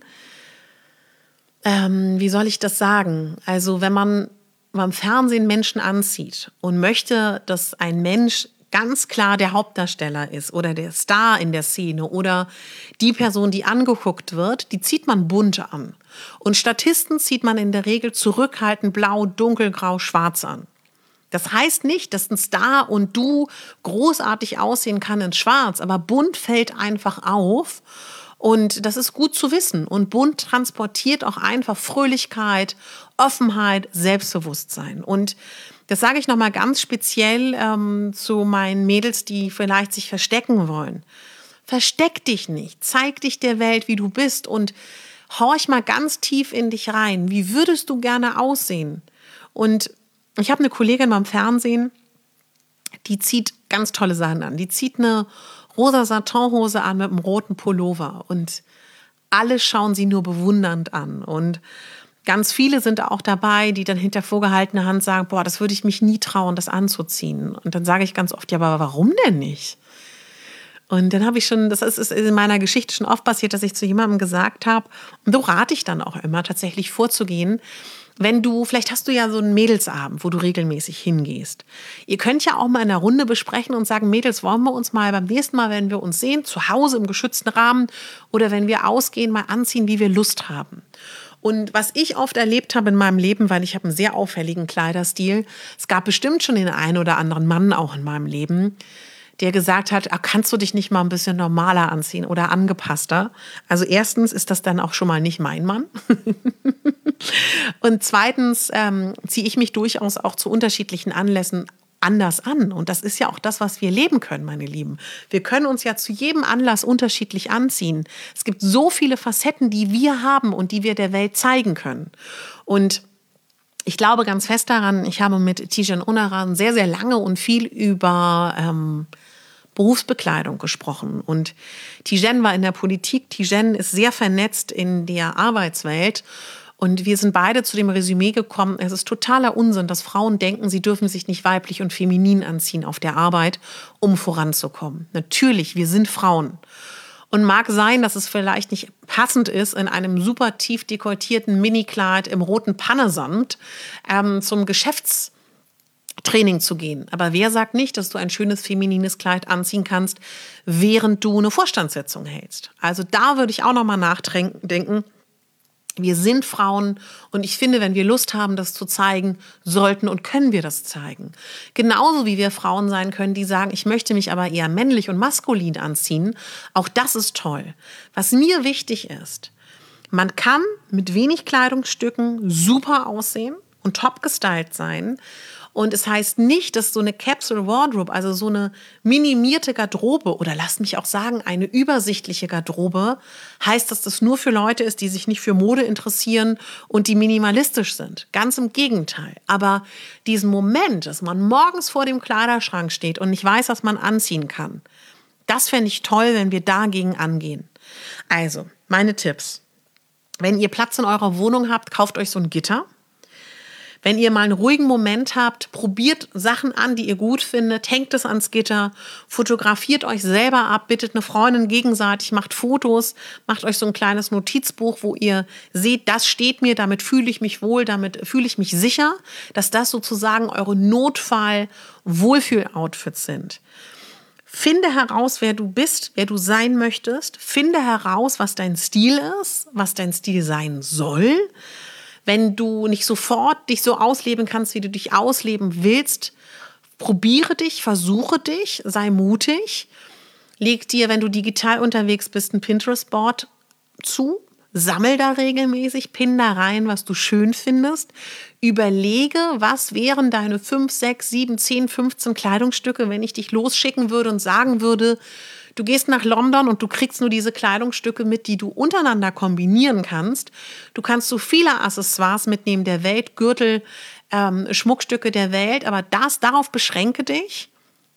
[SPEAKER 1] Ähm, wie soll ich das sagen? Also wenn man beim Fernsehen Menschen anzieht und möchte, dass ein Mensch ganz klar der Hauptdarsteller ist oder der Star in der Szene oder die Person, die angeguckt wird, die zieht man bunt an. Und Statisten zieht man in der Regel zurückhaltend blau, dunkelgrau, schwarz an. Das heißt nicht, dass ein Star und du großartig aussehen kann in schwarz, aber bunt fällt einfach auf. Und das ist gut zu wissen. Und bunt transportiert auch einfach Fröhlichkeit, Offenheit, Selbstbewusstsein. Und das sage ich nochmal ganz speziell ähm, zu meinen Mädels, die vielleicht sich verstecken wollen. Versteck dich nicht. Zeig dich der Welt, wie du bist. Und horch mal ganz tief in dich rein. Wie würdest du gerne aussehen? Und ich habe eine Kollegin beim Fernsehen, die zieht ganz tolle Sachen an. Die zieht eine rosa Satinhose an mit einem roten Pullover und alle schauen sie nur bewundernd an. Und ganz viele sind auch dabei, die dann hinter vorgehaltener Hand sagen, boah, das würde ich mich nie trauen, das anzuziehen. Und dann sage ich ganz oft, ja, aber warum denn nicht? Und dann habe ich schon, das ist in meiner Geschichte schon oft passiert, dass ich zu jemandem gesagt habe, und so rate ich dann auch immer, tatsächlich vorzugehen, wenn du, vielleicht hast du ja so einen Mädelsabend, wo du regelmäßig hingehst. Ihr könnt ja auch mal in einer Runde besprechen und sagen, Mädels, wollen wir uns mal beim nächsten Mal, wenn wir uns sehen, zu Hause im geschützten Rahmen oder wenn wir ausgehen, mal anziehen, wie wir Lust haben. Und was ich oft erlebt habe in meinem Leben, weil ich habe einen sehr auffälligen Kleiderstil, es gab bestimmt schon den einen oder anderen Mann auch in meinem Leben, der gesagt hat, ah, kannst du dich nicht mal ein bisschen normaler anziehen oder angepasster? Also erstens ist das dann auch schon mal nicht mein Mann. Und zweitens ähm, ziehe ich mich durchaus auch zu unterschiedlichen Anlässen anders an. Und das ist ja auch das, was wir leben können, meine Lieben. Wir können uns ja zu jedem Anlass unterschiedlich anziehen. Es gibt so viele Facetten, die wir haben und die wir der Welt zeigen können. Und ich glaube ganz fest daran, ich habe mit Tijen Onaran sehr, sehr lange und viel über ähm, Berufsbekleidung gesprochen. Und Tijen war in der Politik, Tijen ist sehr vernetzt in der Arbeitswelt. Und wir sind beide zu dem Resümee gekommen, es ist totaler Unsinn, dass Frauen denken, sie dürfen sich nicht weiblich und feminin anziehen auf der Arbeit, um voranzukommen. Natürlich, wir sind Frauen. Und mag sein, dass es vielleicht nicht passend ist, in einem super tief dekolletierten Minikleid im roten Pannesamt ähm, zum Geschäftstraining zu gehen. Aber wer sagt nicht, dass du ein schönes feminines Kleid anziehen kannst, während du eine Vorstandssitzung hältst? Also da würde ich auch noch mal nachdenken. Wir sind Frauen und ich finde, wenn wir Lust haben, das zu zeigen, sollten und können wir das zeigen. Genauso wie wir Frauen sein können, die sagen, ich möchte mich aber eher männlich und maskulin anziehen. Auch das ist toll. Was mir wichtig ist, man kann mit wenig Kleidungsstücken super aussehen und top gestylt sein. Und es heißt nicht, dass so eine Capsule Wardrobe, also so eine minimierte Garderobe oder lasst mich auch sagen, eine übersichtliche Garderobe, heißt, dass das nur für Leute ist, die sich nicht für Mode interessieren und die minimalistisch sind. Ganz im Gegenteil. Aber diesen Moment, dass man morgens vor dem Kleiderschrank steht und nicht weiß, was man anziehen kann, das fände ich toll, wenn wir dagegen angehen. Also, meine Tipps. Wenn ihr Platz in eurer Wohnung habt, kauft euch so ein Gitter. Wenn ihr mal einen ruhigen Moment habt, probiert Sachen an, die ihr gut findet, hängt es ans Gitter, fotografiert euch selber ab, bittet eine Freundin gegenseitig, macht Fotos, macht euch so ein kleines Notizbuch, wo ihr seht, das steht mir, damit fühle ich mich wohl, damit fühle ich mich sicher, dass das sozusagen eure Notfall-Wohlfühl-Outfits sind. Finde heraus, wer du bist, wer du sein möchtest. Finde heraus, was dein Stil ist, was dein Stil sein soll. Wenn du nicht sofort dich so ausleben kannst, wie du dich ausleben willst, probiere dich, versuche dich, sei mutig. Leg dir, wenn du digital unterwegs bist, ein Pinterest-Board zu. Sammel da regelmäßig, pin da rein, was du schön findest. Überlege, was wären deine fünf, sechs, sieben, zehn, fünfzehn Kleidungsstücke, wenn ich dich losschicken würde und sagen würde, du gehst nach London und du kriegst nur diese Kleidungsstücke mit, die du untereinander kombinieren kannst. Du kannst so viele Accessoires mitnehmen der Welt, Gürtel, ähm, Schmuckstücke der Welt, aber das, darauf beschränke dich.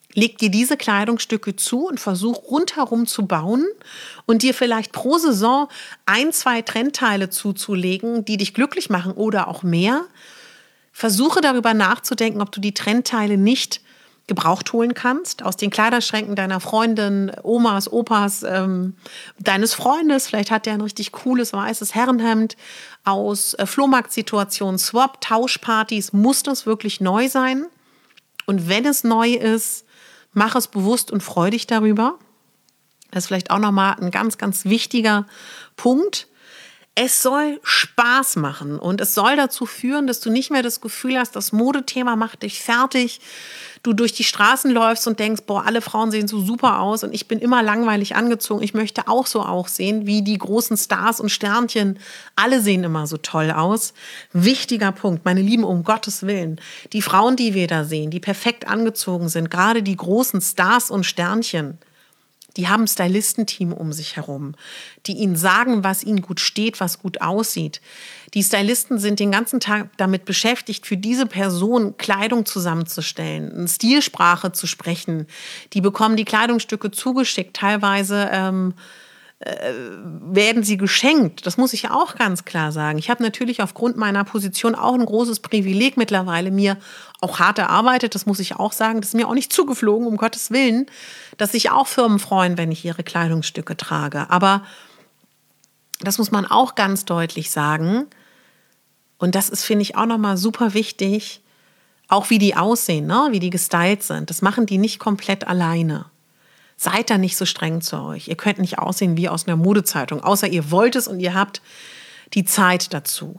[SPEAKER 1] leg dir diese Kleidungsstücke zu und versuch rundherum zu bauen und dir vielleicht pro Saison ein, zwei Trendteile zuzulegen, die dich glücklich machen oder auch mehr. Versuche darüber nachzudenken, ob du die Trendteile nicht gebraucht holen kannst, aus den Kleiderschränken deiner Freundin, Omas, Opas, ähm, deines Freundes. Vielleicht hat der ein richtig cooles weißes Herrenhemd aus äh, Flohmarktsituationen, Swap, Tauschpartys. Muss das wirklich neu sein? Und wenn es neu ist, mach es bewusst und freu dich darüber. Das ist vielleicht auch nochmal ein ganz, ganz wichtiger Punkt. Es soll Spaß machen und es soll dazu führen, dass du nicht mehr das Gefühl hast, das Modethema macht dich fertig. Du durch die Straßen läufst und denkst, boah, alle Frauen sehen so super aus und ich bin immer langweilig angezogen. Ich möchte auch so aussehen wie die großen Stars und Sternchen. Alle sehen immer so toll aus. Wichtiger Punkt, meine Lieben, um Gottes Willen. Die Frauen, die wir da sehen, die perfekt angezogen sind, gerade die großen Stars und Sternchen, die haben ein Stylistenteam um sich herum, die ihnen sagen, was ihnen gut steht, was gut aussieht. Die Stylisten sind den ganzen Tag damit beschäftigt, für diese Person Kleidung zusammenzustellen, eine Stilsprache zu sprechen. Die bekommen die Kleidungsstücke zugeschickt, teilweise ähm, äh, werden sie geschenkt. Das muss ich ja auch ganz klar sagen. Ich habe natürlich aufgrund meiner Position auch ein großes Privileg mittlerweile, mir auch hart erarbeitet, das muss ich auch sagen. Das ist mir auch nicht zugeflogen, um Gottes Willen, dass sich auch Firmen freuen, wenn ich ihre Kleidungsstücke trage. Aber das muss man auch ganz deutlich sagen. Und das ist, finde ich, auch nochmal super wichtig, auch wie die aussehen, ne? Wie die gestylt sind. Das machen die nicht komplett alleine. Seid da nicht so streng zu euch. Ihr könnt nicht aussehen wie aus einer Modezeitung, außer ihr wollt es und ihr habt die Zeit dazu.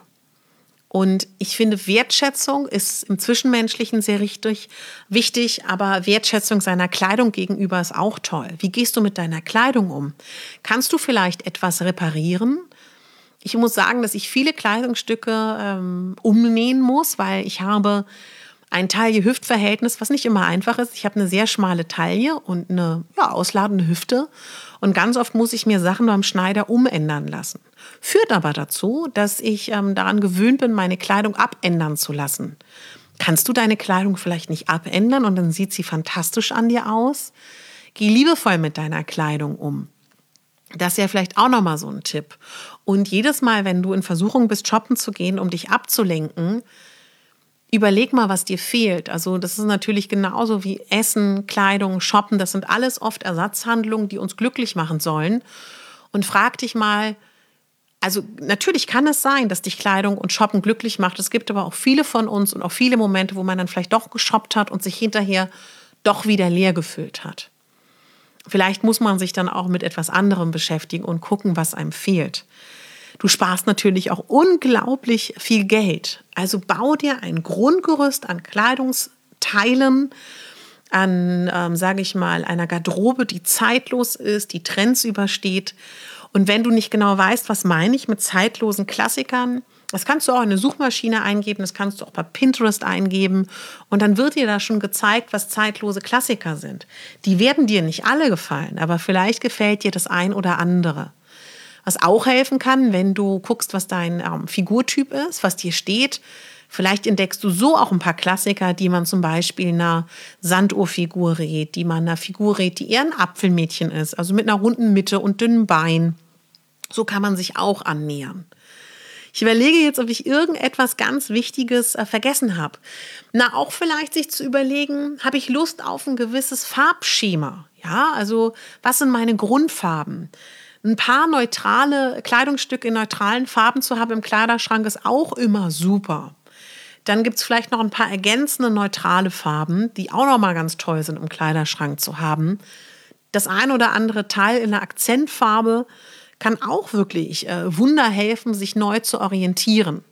[SPEAKER 1] Und ich finde, Wertschätzung ist im Zwischenmenschlichen sehr richtig, wichtig, aber Wertschätzung seiner Kleidung gegenüber ist auch toll. Wie gehst du mit deiner Kleidung um? Kannst du vielleicht etwas reparieren? Ich muss sagen, dass ich viele Kleidungsstücke ähm, umnähen muss, weil ich habe ein Taille-Hüft-Verhältnis, was nicht immer einfach ist. Ich habe eine sehr schmale Taille und eine ja, ausladende Hüfte. Und ganz oft muss ich mir Sachen beim Schneider umändern lassen. Führt aber dazu, dass ich ähm, daran gewöhnt bin, meine Kleidung abändern zu lassen. Kannst du deine Kleidung vielleicht nicht abändern und dann sieht sie fantastisch an dir aus? Geh liebevoll mit deiner Kleidung um. Das ist ja vielleicht auch nochmal so ein Tipp. Und jedes Mal, wenn du in Versuchung bist, shoppen zu gehen, um dich abzulenken, überleg mal, was dir fehlt. Also das ist natürlich genauso wie Essen, Kleidung, Shoppen. Das sind alles oft Ersatzhandlungen, die uns glücklich machen sollen. Und frag dich mal, also natürlich kann es sein, dass dich Kleidung und Shoppen glücklich macht. Es gibt aber auch viele von uns und auch viele Momente, wo man dann vielleicht doch geshoppt hat und sich hinterher doch wieder leer gefüllt hat. Vielleicht muss man sich dann auch mit etwas anderem beschäftigen und gucken, was einem fehlt. Du sparst natürlich auch unglaublich viel Geld. Also bau dir ein Grundgerüst an Kleidungsteilen, an, ähm, sage ich mal, einer Garderobe, die zeitlos ist, die Trends übersteht. Und wenn du nicht genau weißt, was meine ich mit zeitlosen Klassikern, das kannst du auch in eine Suchmaschine eingeben, das kannst du auch bei Pinterest eingeben. Und dann wird dir da schon gezeigt, was zeitlose Klassiker sind. Die werden dir nicht alle gefallen, aber vielleicht gefällt dir das ein oder andere. Was auch helfen kann, wenn du guckst, was dein ähm, Figurtyp ist, was dir steht. Vielleicht entdeckst du so auch ein paar Klassiker, die man zum Beispiel einer Sanduhrfigur rät, die man einer Figur rät, die eher ein Apfelmädchen ist, also mit einer runden Mitte und dünnen Beinen. So kann man sich auch annähern. Ich überlege jetzt, ob ich irgendetwas ganz Wichtiges äh, vergessen habe. Na, auch vielleicht sich zu überlegen, habe ich Lust auf ein gewisses Farbschema? Ja, also was sind meine Grundfarben? Ein paar neutrale Kleidungsstücke in neutralen Farben zu haben im Kleiderschrank ist auch immer super. Dann gibt es vielleicht noch ein paar ergänzende neutrale Farben, die auch noch mal ganz toll sind im Kleiderschrank zu haben. Das ein oder andere Teil in einer Akzentfarbe kann auch wirklich äh, Wunder helfen, sich neu zu orientieren.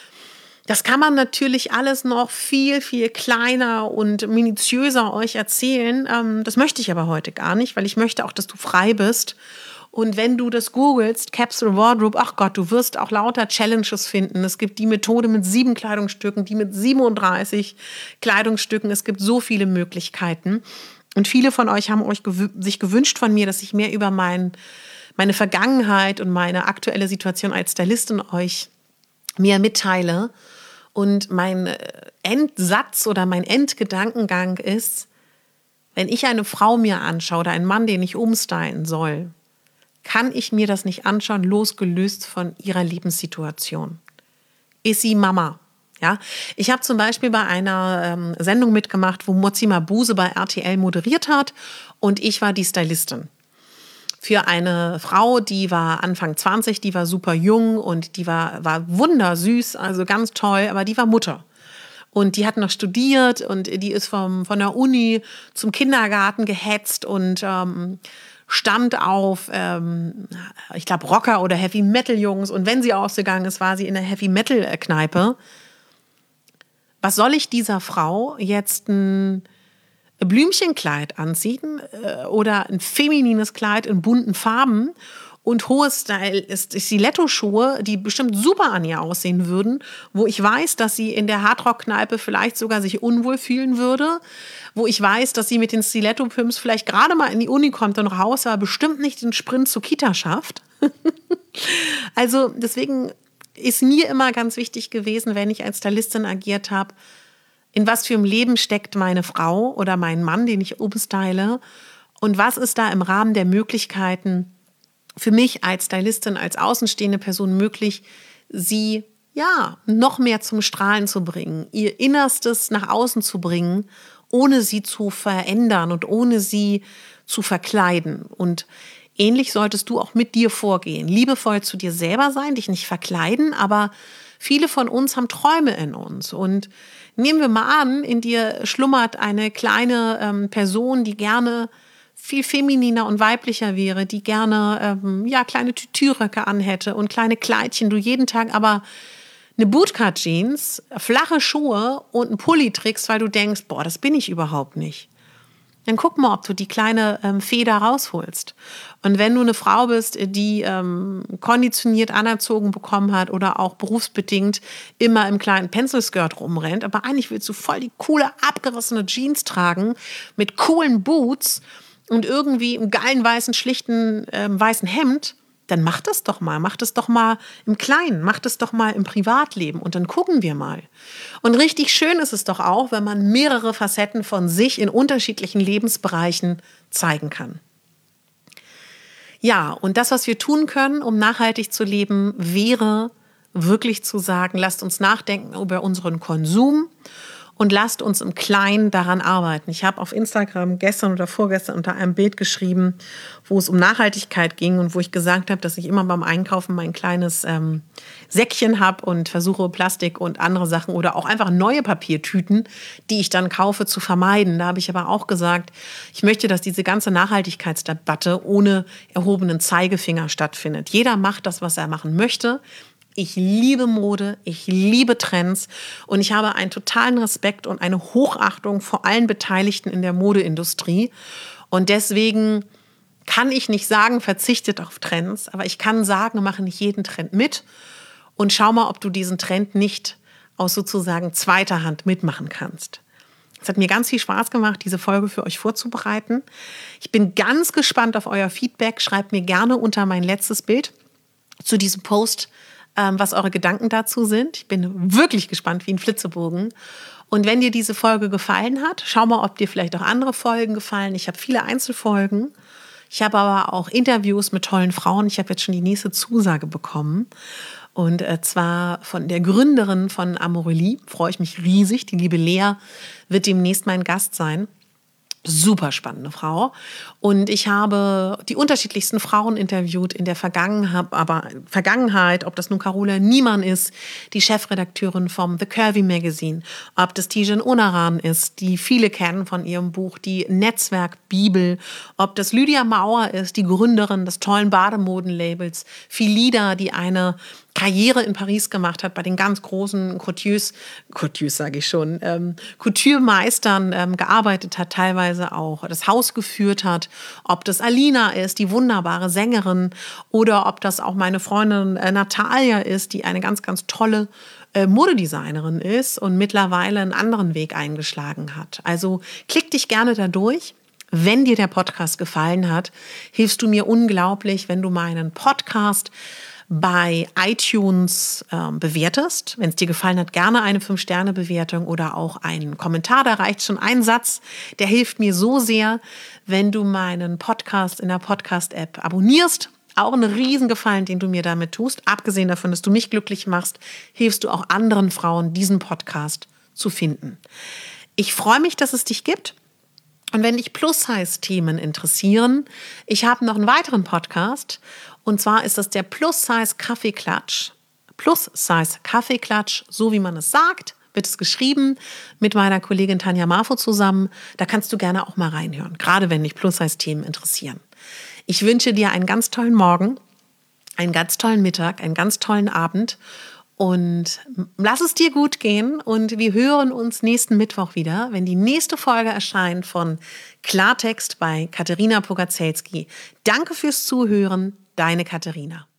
[SPEAKER 1] Das kann man natürlich alles noch viel, viel kleiner und minutiöser euch erzählen. Ähm, das möchte ich aber heute gar nicht, weil ich möchte auch, dass du frei bist. Und wenn du das googelst, Capsule Wardrobe, ach Gott, du wirst auch lauter Challenges finden. Es gibt die Methode mit sieben Kleidungsstücken, die mit siebenunddreißig Kleidungsstücken. Es gibt so viele Möglichkeiten. Und viele von euch haben euch gewü- sich gewünscht von mir, dass ich mehr über mein, meine Vergangenheit und meine aktuelle Situation als Stylistin euch mehr mitteile. Und mein Endsatz oder mein Endgedankengang ist, Wenn ich eine Frau mir anschaue oder einen Mann, den ich umstylen soll, kann ich mir das nicht anschauen, losgelöst von ihrer Lebenssituation. Ist sie Mama? Ja, ich habe zum Beispiel bei einer ähm, Sendung mitgemacht, wo Mozzi Mabuse bei R T L moderiert hat und ich war die Stylistin. Für eine Frau, die war Anfang zwanzig, die war super jung und die war, war wundersüß, also ganz toll, aber die war Mutter. Und die hat noch studiert und die ist vom, von der Uni zum Kindergarten gehetzt und ähm, stand auf, ähm, ich glaube, Rocker- oder Heavy-Metal-Jungs. Und wenn sie ausgegangen ist, war sie in der Heavy-Metal-Kneipe. Was soll ich dieser Frau jetzt ein Blümchenkleid anziehen äh, oder ein feminines Kleid in bunten Farben und hohe Stiletto-Schuhe, die bestimmt super an ihr aussehen würden, wo ich weiß, dass sie in der Hardrock-Kneipe vielleicht sogar sich unwohl fühlen würde, wo ich weiß, dass sie mit den Stiletto-Pumps vielleicht gerade mal in die Uni kommt und raus, aber bestimmt nicht den Sprint zur Kita schafft. Also deswegen ist mir immer ganz wichtig gewesen, wenn ich als Stylistin agiert habe, in was für einem Leben steckt meine Frau oder mein Mann, den ich umstyle, und was ist da im Rahmen der Möglichkeiten für mich als Stylistin, als außenstehende Person möglich, sie ja noch mehr zum Strahlen zu bringen, ihr Innerstes nach außen zu bringen, ohne sie zu verändern und ohne sie zu verkleiden. Und ähnlich solltest du auch mit dir vorgehen. Liebevoll zu dir selber sein, dich nicht verkleiden, aber viele von uns haben Träume in uns. Und nehmen wir mal an, in dir schlummert eine kleine ähm, Person, die gerne viel femininer und weiblicher wäre, die gerne ähm, ja, kleine Tütüröcke anhätte und kleine Kleidchen, du jeden Tag aber eine Bootcut-Jeans, flache Schuhe und einen Pulli trägst, weil du denkst, boah, das bin ich überhaupt nicht. Dann guck mal, ob du die kleine ähm, Feder rausholst. Und wenn du eine Frau bist, die ähm, konditioniert anerzogen bekommen hat oder auch berufsbedingt immer im kleinen Pencilskirt rumrennt, aber eigentlich willst du voll die coole, abgerissene Jeans tragen mit coolen Boots und irgendwie im geilen, weißen, schlichten, ähm, weißen Hemd, dann mach das doch mal. Mach das doch mal im Kleinen. Mach das doch mal im Privatleben. Und dann gucken wir mal. Und richtig schön ist es doch auch, wenn man mehrere Facetten von sich in unterschiedlichen Lebensbereichen zeigen kann. Ja, und das, was wir tun können, um nachhaltig zu leben, wäre wirklich zu sagen, lasst uns nachdenken über unseren Konsum und lasst uns im Kleinen daran arbeiten. Ich habe auf Instagram gestern oder vorgestern unter einem Bild geschrieben, wo es um Nachhaltigkeit ging und wo ich gesagt habe, dass ich immer beim Einkaufen mein kleines ähm, Säckchen habe und versuche, Plastik und andere Sachen oder auch einfach neue Papiertüten, die ich dann kaufe, zu vermeiden. Da habe ich aber auch gesagt, ich möchte, dass diese ganze Nachhaltigkeitsdebatte ohne erhobenen Zeigefinger stattfindet. Jeder macht das, was er machen möchte. Ich liebe Mode, ich liebe Trends und ich habe einen totalen Respekt und eine Hochachtung vor allen Beteiligten in der Modeindustrie. Und deswegen kann ich nicht sagen, verzichtet auf Trends, aber ich kann sagen, mache nicht jeden Trend mit und schau mal, ob du diesen Trend nicht aus sozusagen zweiter Hand mitmachen kannst. Es hat mir ganz viel Spaß gemacht, diese Folge für euch vorzubereiten. Ich bin ganz gespannt auf euer Feedback. Schreibt mir gerne unter mein letztes Bild zu diesem Post, was eure Gedanken dazu sind. Ich bin wirklich gespannt wie ein Flitzebogen. Und wenn dir diese Folge gefallen hat, schau mal, ob dir vielleicht auch andere Folgen gefallen. Ich habe viele Einzelfolgen. Ich habe aber auch Interviews mit tollen Frauen. Ich habe jetzt schon die nächste Zusage bekommen. Und zwar von der Gründerin von Amorelie. Freue ich mich riesig. Die liebe Lea wird demnächst mein Gast sein. Super spannende Frau. Und ich habe die unterschiedlichsten Frauen interviewt in der Vergangenheit, aber Vergangenheit, ob das nun Carola Niemann ist, die Chefredakteurin vom The Curvy Magazine, ob das Tijen Onaran ist, die viele kennen von ihrem Buch, die Netzwerk-Bibel, ob das Lydia Mauer ist, die Gründerin des tollen Bademodenlabels Philida, die eine Karriere in Paris gemacht hat, bei den ganz großen Coutures, Coutures sage ich schon, ähm, Couture-Meistern ähm, gearbeitet hat, teilweise auch das Haus geführt hat, ob das Alina ist, die wunderbare Sängerin, oder ob das auch meine Freundin äh, Natalia ist, die eine ganz, ganz tolle äh, Modedesignerin ist und mittlerweile einen anderen Weg eingeschlagen hat. Also klick dich gerne da durch. Wenn dir der Podcast gefallen hat, hilfst du mir unglaublich, wenn du meinen Podcast bei iTunes äh, bewertest. Wenn es dir gefallen hat, gerne eine fünf Sterne Bewertung oder auch einen Kommentar. Da reicht schon ein Satz. Der hilft mir so sehr, wenn du meinen Podcast in der Podcast-App abonnierst. Auch ein Riesengefallen, den du mir damit tust. Abgesehen davon, dass du mich glücklich machst, hilfst du auch anderen Frauen, diesen Podcast zu finden. Ich freue mich, dass es dich gibt. Und wenn dich Plus-Size-Themen interessieren, ich habe noch einen weiteren Podcast. Und zwar ist das der Plus-Size-Kaffeeklatsch. Plus-Size-Kaffeeklatsch, so wie man es sagt, wird es geschrieben mit meiner Kollegin Tanja Marfo zusammen. Da kannst du gerne auch mal reinhören, gerade wenn dich Plus-Size-Themen interessieren. Ich wünsche dir einen ganz tollen Morgen, einen ganz tollen Mittag, einen ganz tollen Abend und lass es dir gut gehen und wir hören uns nächsten Mittwoch wieder, wenn die nächste Folge erscheint von Klartext bei Katharina Pogacelski. Danke fürs Zuhören, deine Katharina.